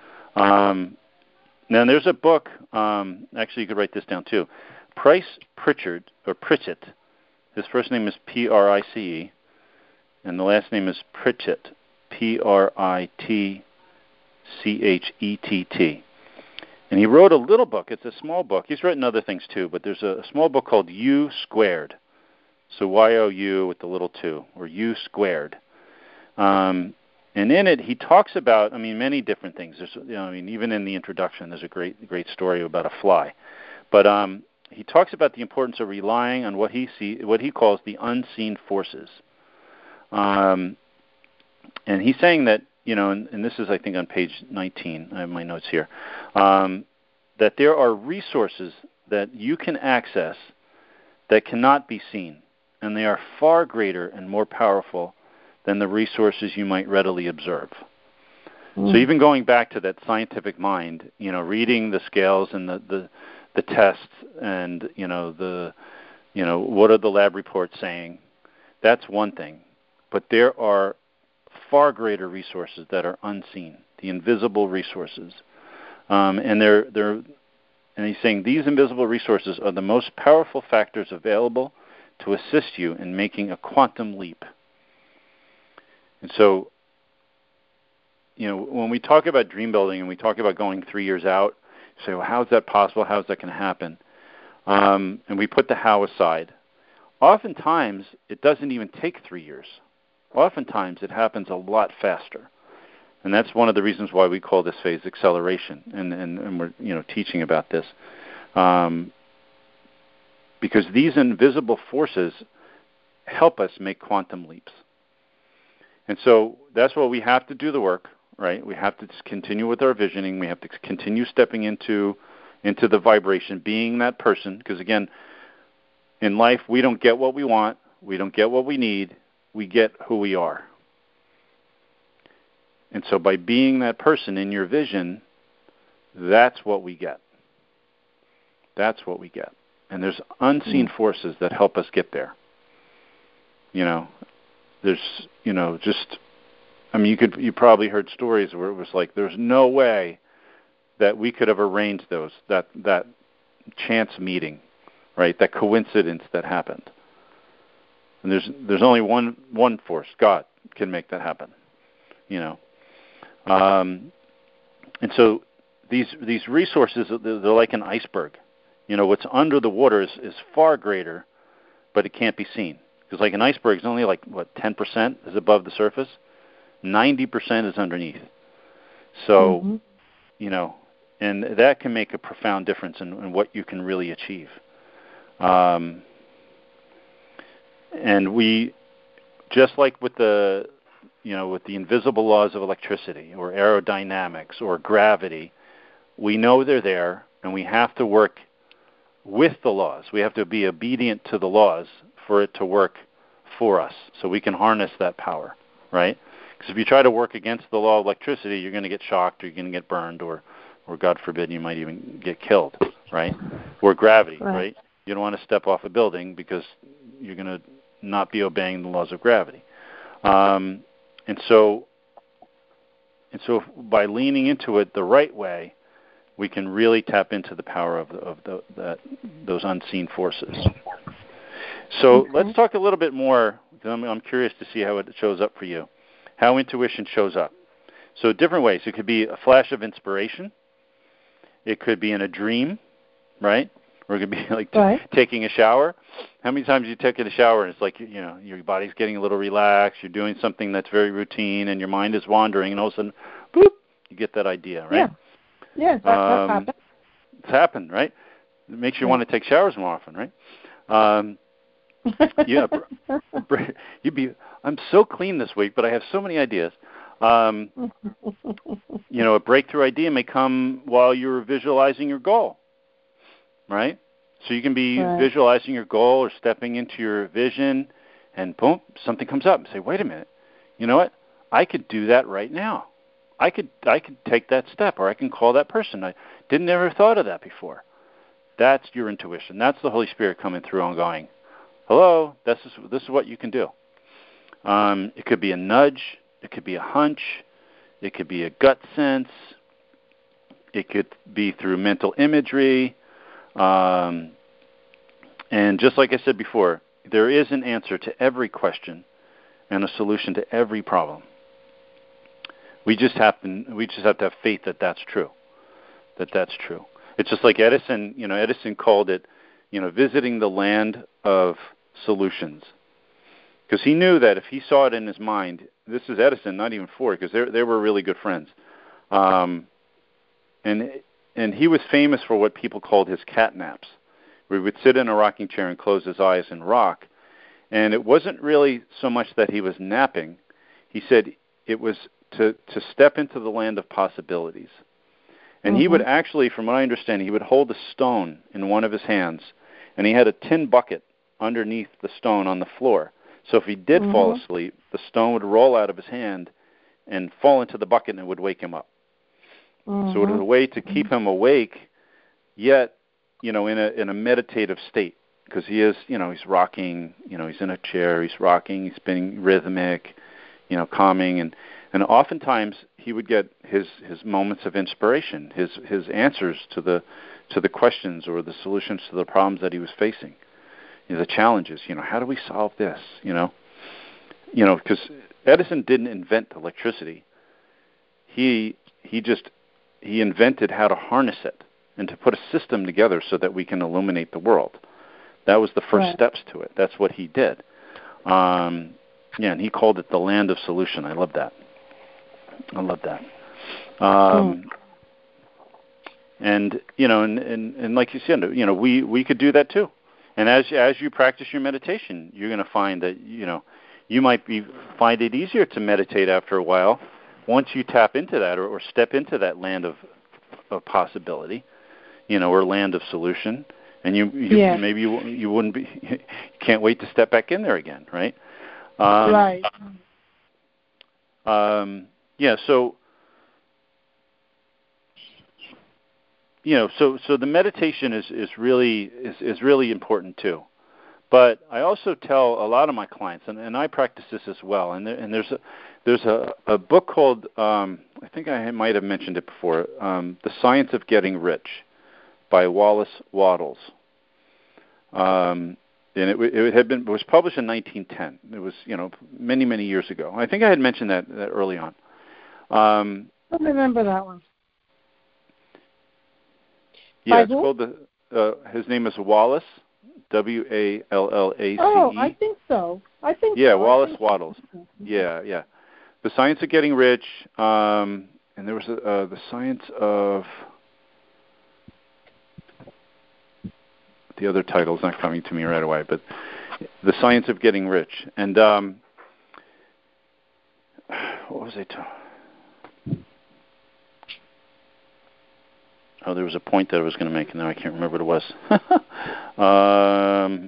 Now, there's a book, actually you could write this down too, Price Pritchett. His first name is Price, and the last name is Pritchett, Pritchett. And he wrote a little book. It's a small book. He's written other things too, but there's a small book called U Squared. So Y-O-U with the little 2, or U Squared. And in it, he talks about, many different things. There's, even in the introduction, there's a great story about a fly. But he talks about the importance of relying on what he calls the unseen forces. And he's saying that, and this is, I think, on page 19. I have my notes here. that there are resources that you can access that cannot be seen, and they are far greater and more powerful than the resources you might readily observe. So even going back to that scientific mind, reading the scales and the tests and, what are the lab reports saying, that's one thing. But there are far greater resources that are unseen, the invisible resources. And he's saying these invisible resources are the most powerful factors available to assist you in making a quantum leap. And so, when we talk about dream building and we talk about going 3 years out, you say, well, how is that possible? How is that going to happen? And we put the how aside. Oftentimes, it doesn't even take 3 years. Oftentimes, it happens a lot faster. And that's one of the reasons why we call this phase acceleration, and we're teaching about this. Because these invisible forces help us make quantum leaps. And so that's why we have to do the work, right? We have to continue with our visioning. We have to continue stepping into the vibration, being that person. Because again, in life, we don't get what we want. We don't get what we need. We get who we are. And so by being that person in your vision, that's what we get. That's what we get. And there's unseen forces that help us get there. There's, you probably heard stories where it was like there's no way that we could have arranged that chance meeting, right? That coincidence that happened. And there's only one force, God, can make that happen. And so these resources, they're like an iceberg. What's under the water is far greater, but it can't be seen. Because like an iceberg is only 10% is above the surface, 90% is underneath. So, and that can make a profound difference in what you can really achieve. And we, just like with the invisible laws of electricity or aerodynamics or gravity, we know they're there, and we have to work with the laws. We have to be obedient to the laws for it to work for us, so we can harness that power, right? Because if you try to work against the law of electricity, you're going to get shocked, or you're going to get burned, or God forbid, you might even get killed, right? Or gravity, right? You don't want to step off a building because you're going to not be obeying the laws of gravity. And so by leaning into it the right way, we can really tap into the power of those unseen forces. So let's talk a little bit more. I'm curious to see how it shows up for you, how intuition shows up. So different ways. It could be a flash of inspiration. It could be in a dream, right? Or it could be like taking a shower. How many times you take a shower and it's like, your body's getting a little relaxed, you're doing something that's very routine, and your mind is wandering, and all of a sudden, boop, you get that idea, right? Yeah, that's happened. It's happened, right? It makes you want to take showers more often, right? I'm so clean this week, but I have so many ideas. A breakthrough idea may come while you're visualizing your goal, right? So you can be visualizing your goal or stepping into your vision, and boom, something comes up and say, wait a minute, you know what? I could do that right now. I could take that step, or I can call that person. I didn't ever thought of that before. That's your intuition. That's the Holy Spirit coming through and going, hello, this is what you can do. It could be a nudge. It could be a hunch. It could be a gut sense. It could be through mental imagery. And just like I said before, there is an answer to every question and a solution to every problem. We just have to have faith that that's true. That's true. It's just like Edison. Edison called it, visiting the land of solutions, because he knew that if he saw it in his mind, this is Edison, not even Ford, because they were really good friends, and he was famous for what people called his cat naps, where he would sit in a rocking chair and close his eyes and rock, and it wasn't really so much that he was napping. He said it was to step into the land of possibilities. And he would actually, from what I understand, he would hold a stone in one of his hands, and he had a tin bucket underneath the stone on the floor. So if he did fall asleep, the stone would roll out of his hand and fall into the bucket, and it would wake him up. So it was a way to keep him awake, yet, in a meditative state, because he is, he's rocking, he's in a chair, he's rocking, he's being rhythmic, calming, and oftentimes he would get his moments of inspiration, his answers to the questions or the solutions to the problems that he was facing, the challenges. How do we solve this? Because Edison didn't invent electricity. He invented how to harness it and to put a system together so that we can illuminate the world. That was the first steps to it. That's what he did. And he called it the land of solution. I love that. And and like you said, we could do that too. And as you practice your meditation, you're going to find that you might find it easier to meditate after a while once you tap into that or step into that land of possibility, or land of solution. And maybe you wouldn't be, you can't wait to step back in there again, right? Right. So so the meditation is really important too. But I also tell a lot of my clients, and I practice this as well. And there's a book called I think I might have mentioned it before, The Science of Getting Rich, by Wallace Wattles. And it was published in 1910. It was many years ago. I think I had mentioned that early on. I don't remember that one. Yeah, it's called his name is Wallace, Wallace. Oh, I think so. Yeah, Wallace Wattles. Yeah. The Science of Getting Rich, and there was the Science of. The other title's not coming to me right away, but The Science of Getting Rich. And what was it? Oh, there was a point that I was going to make, and now I can't remember what it was.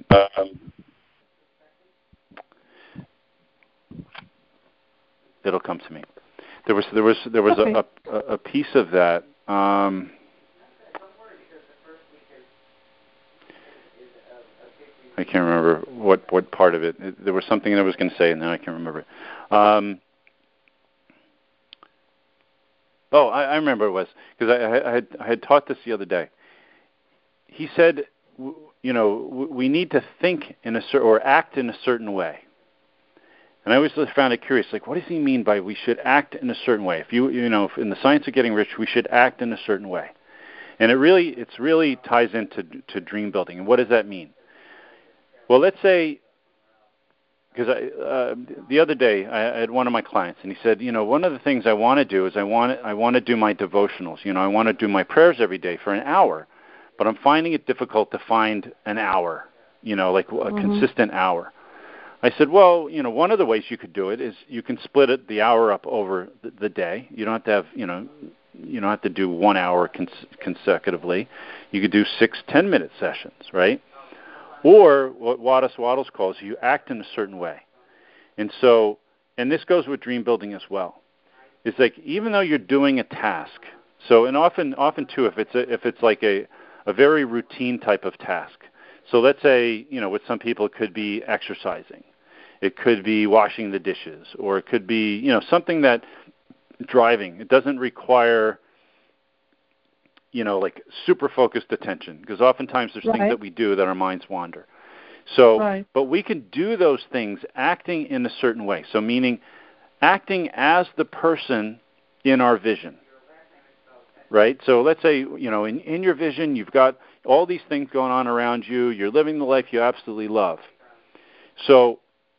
It'll come to me. There was a piece of that. I can't remember what part of it. There was something that I was going to say, and now I can't remember it. I remember it was, because I had taught this the other day. He said, we need to think or act in a certain way. And I always found it curious, like, what does he mean by we should act in a certain way? If if in the Science of Getting Rich, we should act in a certain way. And it really ties into dream building. And what does that mean? Well, let's say, because the other day I had one of my clients, and he said, one of the things I want to do is I want to do my devotionals. I want to do my prayers every day for an hour, but I'm finding it difficult to find an hour, like a consistent hour. I said, well, one of the ways you could do it is you can split the hour up over the day. You don't have to have, you don't have to do 1 hour consecutively. You could do 6 10-minute sessions, right? Or what Wattles calls, you act in a certain way. And so, and this goes with dream building as well. It's like, even though you're doing a task, and often too, if it's like a very routine type of task. So let's say, with some people it could be exercising. It could be washing the dishes, or it could be, something that driving. It doesn't require, like super focused attention, because oftentimes there's things that we do that our minds wander. So, but we can do those things acting in a certain way. So meaning acting as the person in our vision, right? So let's say, in your vision, you've got all these things going on around you. You're living the life you absolutely love. So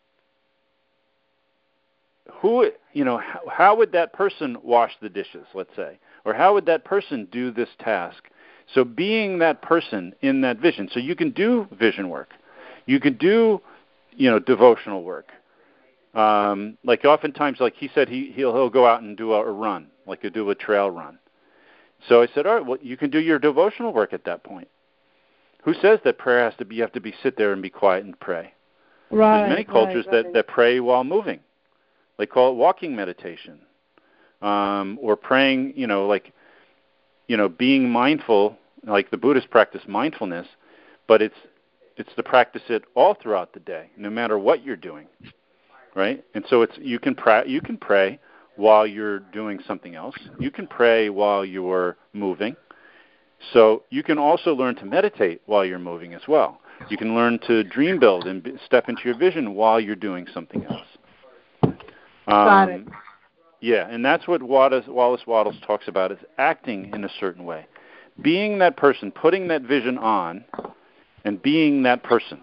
how would that person wash the dishes, let's say? Or how would that person do this task? So being that person in that vision. So you can do vision work. You could do, devotional work. Like oftentimes, like he said, he'll go out and do a run, like he'll do a trail run. So I said, all right, well, you can do your devotional work at that point. Who says that prayer has to be, you have to sit there and be quiet and pray? Right. There's many cultures that pray while moving. They call it walking meditation. Or praying, being mindful, like the Buddhists practice mindfulness, but it's to practice it all throughout the day, no matter what you're doing, right? And so you can pray while you're doing something else. You can pray while you're moving. So you can also learn to meditate while you're moving as well. You can learn to dream build and step into your vision while you're doing something else. Got it. Yeah, and that's what Wallace Wattles talks about, is acting in a certain way. Being that person, putting that vision on, and being that person.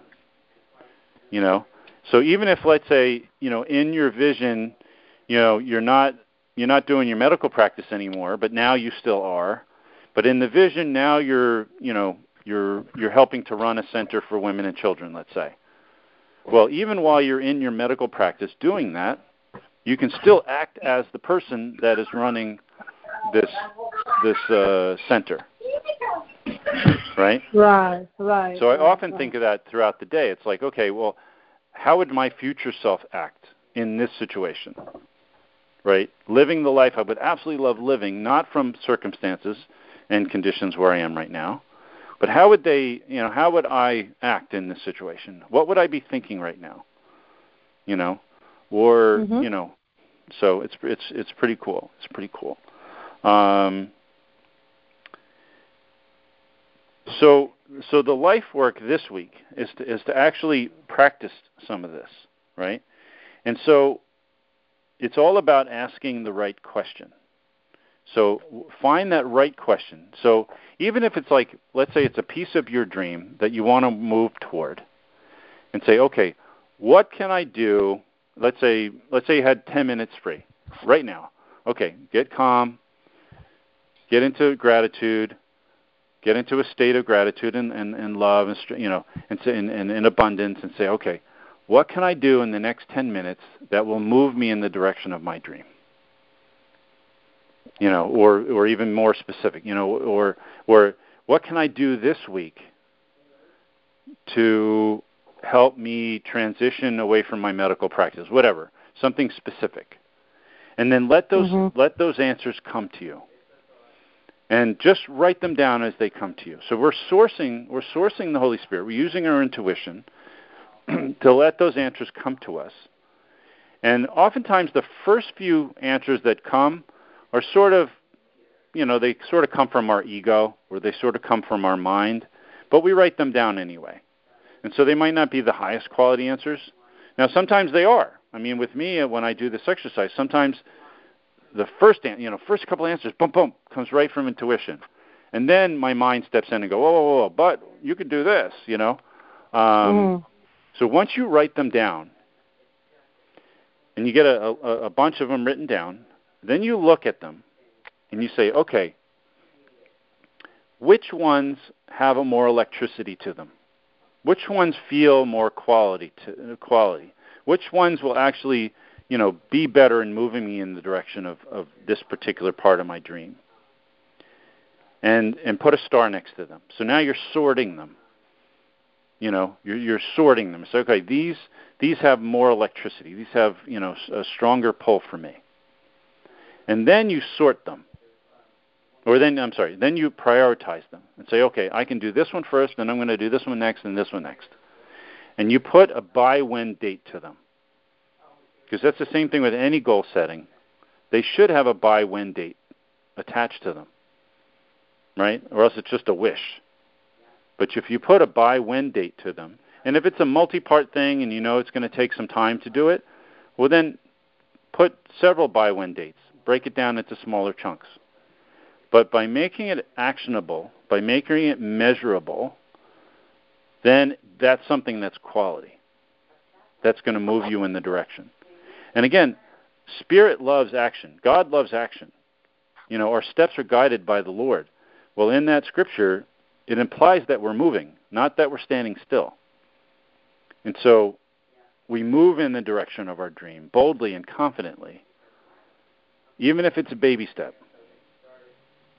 So even if, let's say, in your vision, you're not doing your medical practice anymore, but now you still are. But in the vision, now you're helping to run a center for women and children, let's say. Well, even while you're in your medical practice doing that, you can still act as the person that is running this center, right? Right. So I often think of that throughout the day. It's like, okay, well, how would my future self act in this situation, right? Living the life I would absolutely love living, not from circumstances and conditions where I am right now, but how would I act in this situation? What would I be thinking right now? Or so it's pretty cool. It's pretty cool. So the life work this week is to actually practice some of this, right? And so it's all about asking the right question. So find that right question. So even if it's like, let's say it's a piece of your dream that you want to move toward, and say, okay, what can I do? Let's say you had 10 minutes free right now. Okay, get calm, get into gratitude, get into a state of gratitude and love and abundance, and say, okay, what can I do in the next 10 minutes that will move me in the direction of my dream? Or even more specific, or what can I do this week to help me transition away from my medical practice, whatever, something specific. And then let those answers come to you. And just write them down as they come to you. So we're sourcing the Holy Spirit. We're using our intuition to let those answers come to us. And oftentimes the first few answers that come are sort of, they sort of come from our ego, or they sort of come from our mind, but we write them down anyway. And so they might not be the highest quality answers. Now, sometimes they are. I mean, with me, when I do this exercise, sometimes the first couple answers, boom, boom, comes right from intuition. And then my mind steps in and go, whoa, but you could do this, So once you write them down, and you get a bunch of them written down, then you look at them, and you say, okay, which ones have a more electricity to them? Which ones feel more quality? Which ones will actually, be better in moving me in the direction of this particular part of my dream? And put a star next to them. So now you're sorting them. You're sorting them. So, okay, these have more electricity. These have, a stronger pull for me. And then you sort them. Then you prioritize them and say, okay, I can do this one first, and I'm going to do this one next, and this one next. And you put a by-when date to them. Because that's the same thing with any goal setting. They should have a by-when date attached to them, right? Or else it's just a wish. But if you put a by-when date to them, and if it's a multi-part thing and it's going to take some time to do it, well then put several by-when dates. Break it down into smaller chunks. But by making it actionable, by making it measurable, then that's something that's quality. That's going to move you in the direction. And again, Spirit loves action. God loves action. Our steps are guided by the Lord. Well, in that scripture, it implies that we're moving, not that we're standing still. And so we move in the direction of our dream, boldly and confidently, even if it's a baby step.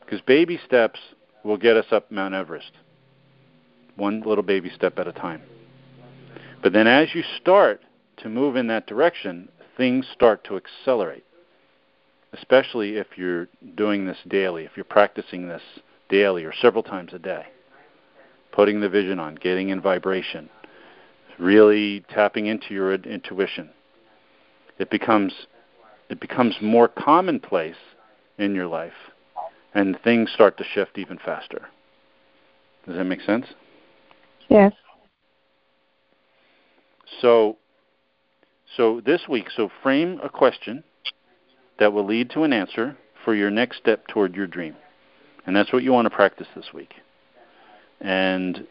Because baby steps will get us up Mount Everest, one little baby step at a time. But then as you start to move in that direction, things start to accelerate, especially if you're doing this daily, if you're practicing this daily or several times a day, putting the vision on, getting in vibration, really tapping into your intuition. It becomes more commonplace in your life, and things start to shift even faster. Does that make sense? Yes. So this week, frame a question that will lead to an answer for your next step toward your dream. And that's what you want to practice this week. And,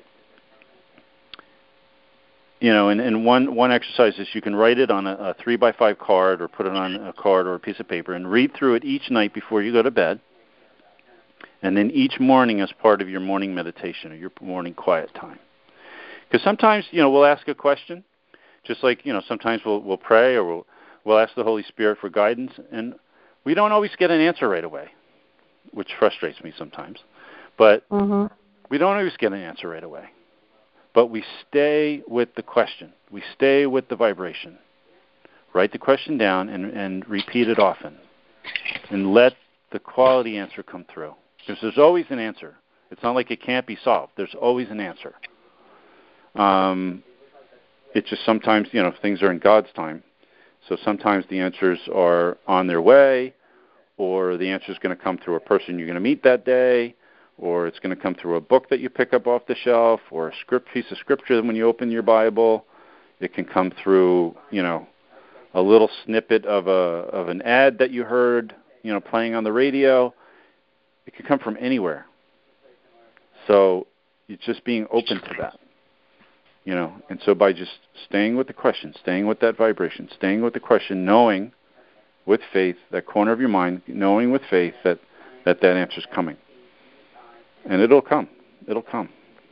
and one exercise is you can write it on a 3x5 card or put it on a card or a piece of paper and read through it each night before you go to bed. And then each morning as part of your morning meditation or your morning quiet time. Because sometimes, we'll ask a question, just like, sometimes we'll pray or we'll ask the Holy Spirit for guidance, and we don't always get an answer right away, which frustrates me sometimes. But we don't always get an answer right away. But we stay with the question. We stay with the vibration. Write the question down and repeat it often. And let the quality answer come through. Because there's always an answer. It's not like it can't be solved. There's always an answer. It's just sometimes, things are in God's time. So sometimes the answers are on their way, or the answer is going to come through a person you're going to meet that day, or it's going to come through a book that you pick up off the shelf, or a piece of scripture when you open your Bible. It can come through, a little snippet of an ad that you heard, playing on the radio. It could come from anywhere. So it's just being open to that. And so by just staying with the question, staying with that vibration, staying with the question, knowing with faith, that corner of your mind, knowing with faith that answer's coming. And it'll come. It'll come.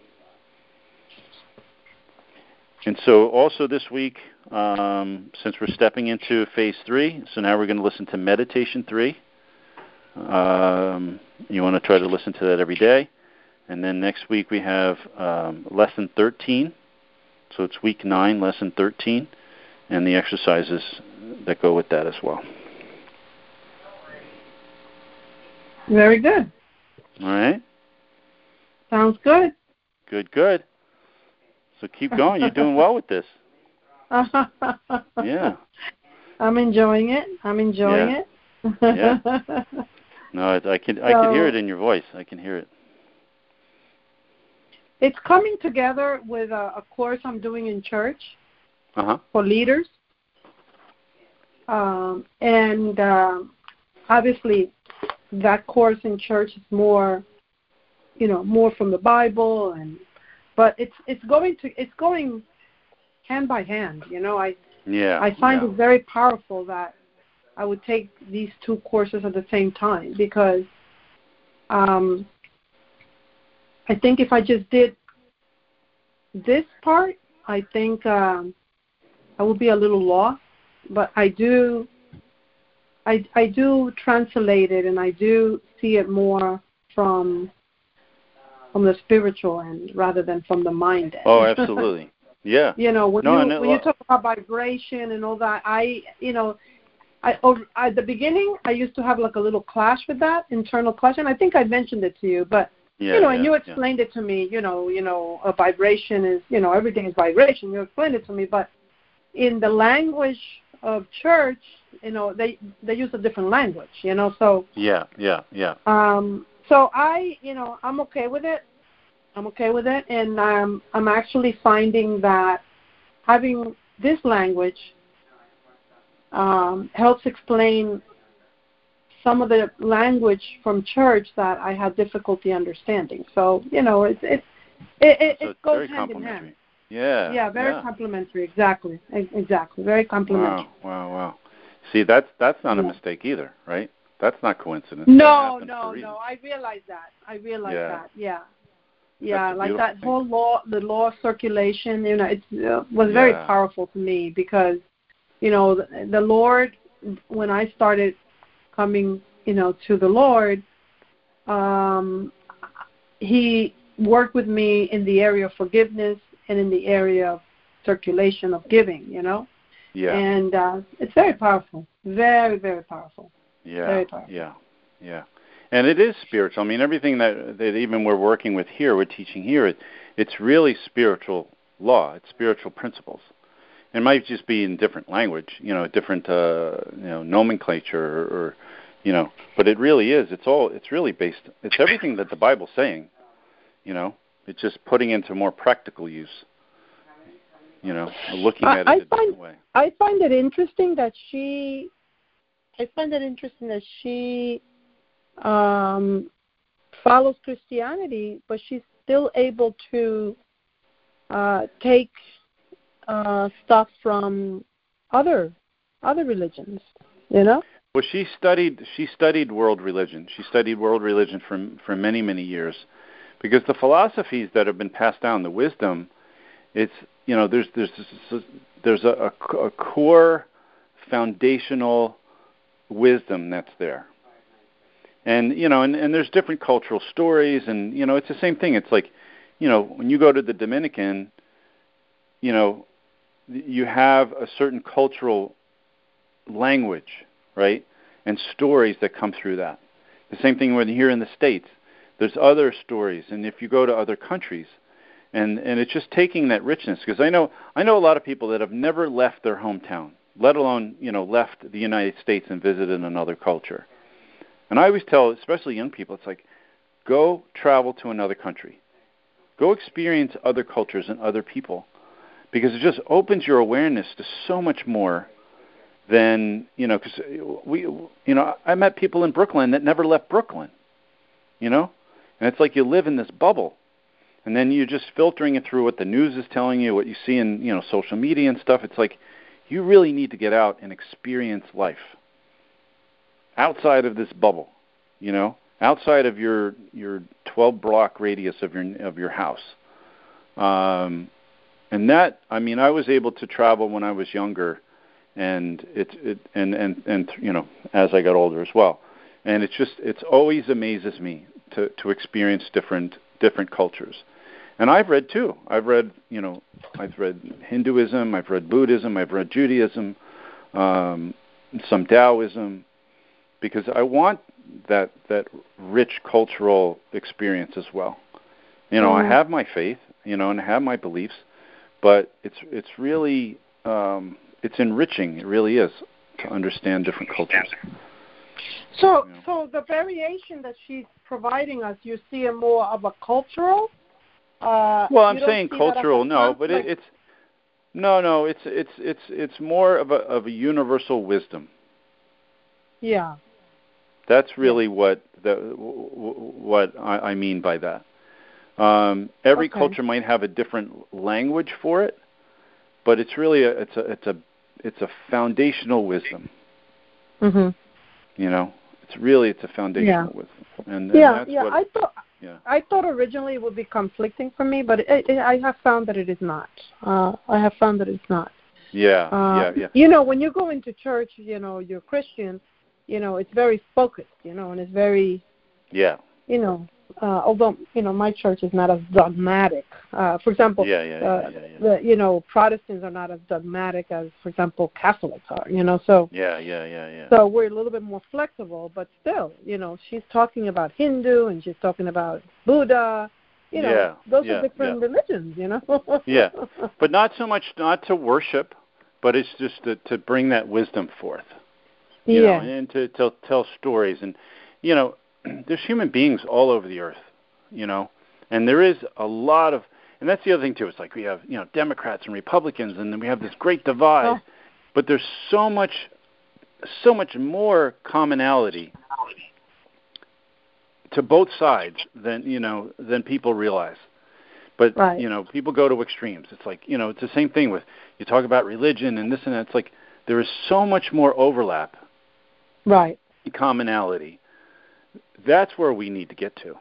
And so also this week, since we're stepping into phase 3, so now we're going to listen to meditation 3. You want to try to listen to that every day. And then next week we have lesson 13. So it's week 9, lesson 13, and the exercises that go with that as well. Very good. All right. Sounds good. Good. So keep going. You're doing well with this. Yeah. I'm enjoying it. Yeah. No, I can hear it in your voice. I can hear it. It's coming together with a course I'm doing in church for leaders. And obviously that course in church is more, more from the Bible, but it's going hand by hand. I find it very powerful that I would take these two courses at the same time, because I think if I just did this part, I think I would be a little lost. But I do translate it, and I do see it more from the spiritual end rather than from the mind end. Oh, absolutely. Yeah. When you talk about vibration and all that, at the beginning I used to have like a little clash with that, internal clash, and I think I mentioned it to you, but and you explained it to me, a vibration is, everything is vibration. You explained it to me, but in the language of church, they use a different language, so. Yeah. So I'm okay with it. And I'm actually finding that having this language helps explain some of the language from church that I had difficulty understanding. So, it goes hand in hand. Yeah, very complementary. Exactly. Very complementary. Wow. See, that's not a mistake either, right? That's not coincidence. No. I realize that. Yeah, like that whole the law of circulation, it was very powerful to me, because, the Lord, when I started coming, to the Lord, he worked with me in the area of forgiveness and in the area of circulation of giving, Yeah. And it's very powerful. Very, very powerful. Yeah. Very powerful. Yeah. Yeah. And it is spiritual. I mean, everything that even we're working with here, we're teaching here, it's really spiritual law. It's spiritual principles. It might just be in different language, different nomenclature or but it really is. It's really based. It's everything that the Bible's saying. It's just putting into more practical use. Looking at it a different way. I find it interesting that she follows Christianity, but she's still able to take stuff from other religions. Well, she studied world religion. She studied world religion for many, many years, because the philosophies that have been passed down, the wisdom, it's there's a core foundational wisdom that's there. And and there's different cultural stories, and it's the same thing. It's like, when you go to the Dominican, you have a certain cultural language, right? And stories that come through that. The same thing when here in the States, there's other stories, and if you go to other countries, and it's just taking that richness, because I know a lot of people that have never left their hometown, let alone left the United States and visited another culture. And I always tell, especially young people, it's like, go travel to another country. Go experience other cultures and other people, because it just opens your awareness to so much more than, because I met people in Brooklyn that never left Brooklyn, and it's like you live in this bubble, and then you're just filtering it through what the news is telling you, what you see in, social media and stuff. It's like you really need to get out and experience life outside of this bubble, outside of your 12-block radius of your house. And that, I mean, I was able to travel when I was younger, and as I got older as well. And it's always amazes me to experience different cultures. And I've read too. I've read Hinduism, I've read Buddhism, I've read Judaism, some Taoism, because I want that rich cultural experience as well. I have my faith, and I have my beliefs, but it's really it's enriching. It really is, to understand different cultures. So the variation that she's providing us, you see a more of a cultural. Well, I'm saying cultural, no, but it's more of a universal wisdom. Yeah. That's really what I mean by that. Every culture might have a different language for it, but it's really it's a foundational wisdom. Mhm. It's a foundational wisdom. And that's what, I thought originally it would be conflicting for me, but I have found that it is not. I have found that it's not. Yeah. When you go into church, you're Christian, it's very focused, and it's very, although, my church is not as dogmatic. For example, Protestants are not as dogmatic as, for example, Catholics are, so. Yeah. So we're a little bit more flexible, but still, she's talking about Hindu and she's talking about Buddha, those are different religions, Yeah, but not so much, not to worship, but it's just to bring that wisdom forth. And to tell stories. And, there's human beings all over the earth, and there is a lot of, and that's the other thing too. It's like we have, Democrats and Republicans, and then we have this great divide, but there's so much more commonality to both sides than people realize. But, people go to extremes. It's like, it's the same thing with, you talk about religion and this and that. It's like there is so much more overlap. Right. Commonality. That's where we need to get to,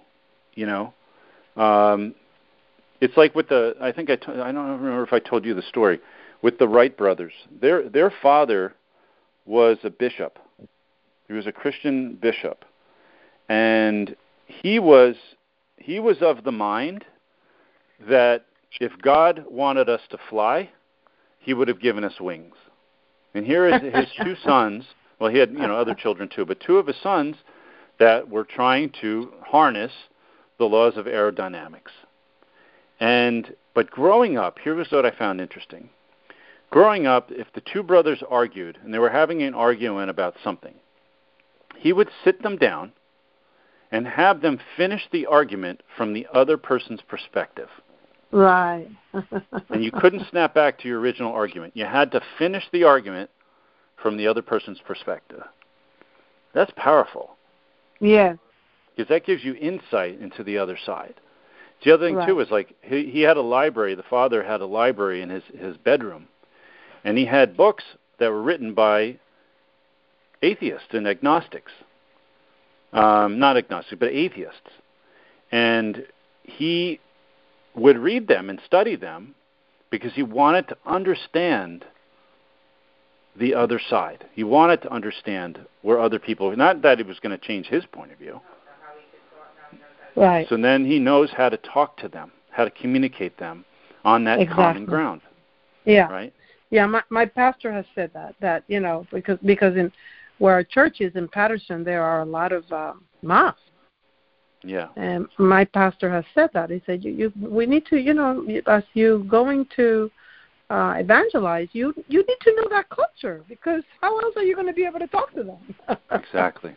It's like with I think I don't remember if I told you the story, with the Wright brothers. Their father was a bishop. He was a Christian bishop. And he was of the mind that if God wanted us to fly, he would have given us wings. And here is his two sons. Well, he had other children too, but two of his sons that were trying to harness the laws of aerodynamics. But growing up, here was what I found interesting. Growing up, if the two brothers argued, and they were having an argument about something, he would sit them down and have them finish the argument from the other person's perspective. Right. And you couldn't snap back to your original argument. You had to finish the argument from the other person's perspective. That's powerful. Yeah. Because that gives you insight into the other side. The other thing, too, is like he had a library. The father had a library in his bedroom. And he had books that were written by atheists and agnostics. Not agnostics, but atheists. And he would read them and study them because he wanted to understand the other side. He wanted to understand where other people, not that he was going to change his point of view. Right. So then he knows how to talk to them, how to communicate them on that common ground. Yeah. Right? Yeah, my pastor has said that because in where our church is in Patterson, there are a lot of mosques. Yeah. And my pastor has said that. He said, we need to, as you going to evangelize, you need to know that culture, because how else are you going to be able to talk to them? Exactly.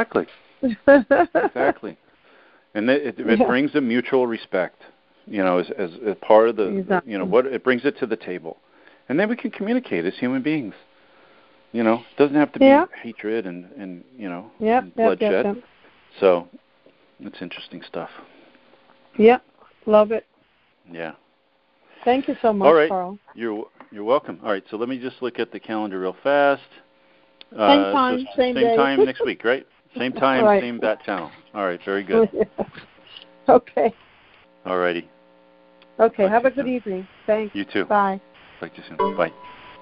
And it brings a mutual respect, as part of the what it brings it to the table. And then we can communicate as human beings. It doesn't have to be hatred and bloodshed. Yep. So it's interesting stuff. Yep, love it. Yeah. Thank you so much, all right. Carl. You're welcome. All right, so let me just look at the calendar real fast. Same time, same day. Time next week, right? Same time, right. Same bat channel. All right, very good. Okay. All righty. Okay, have a good evening. Thanks. You too. Bye. Talk to you soon. Bye.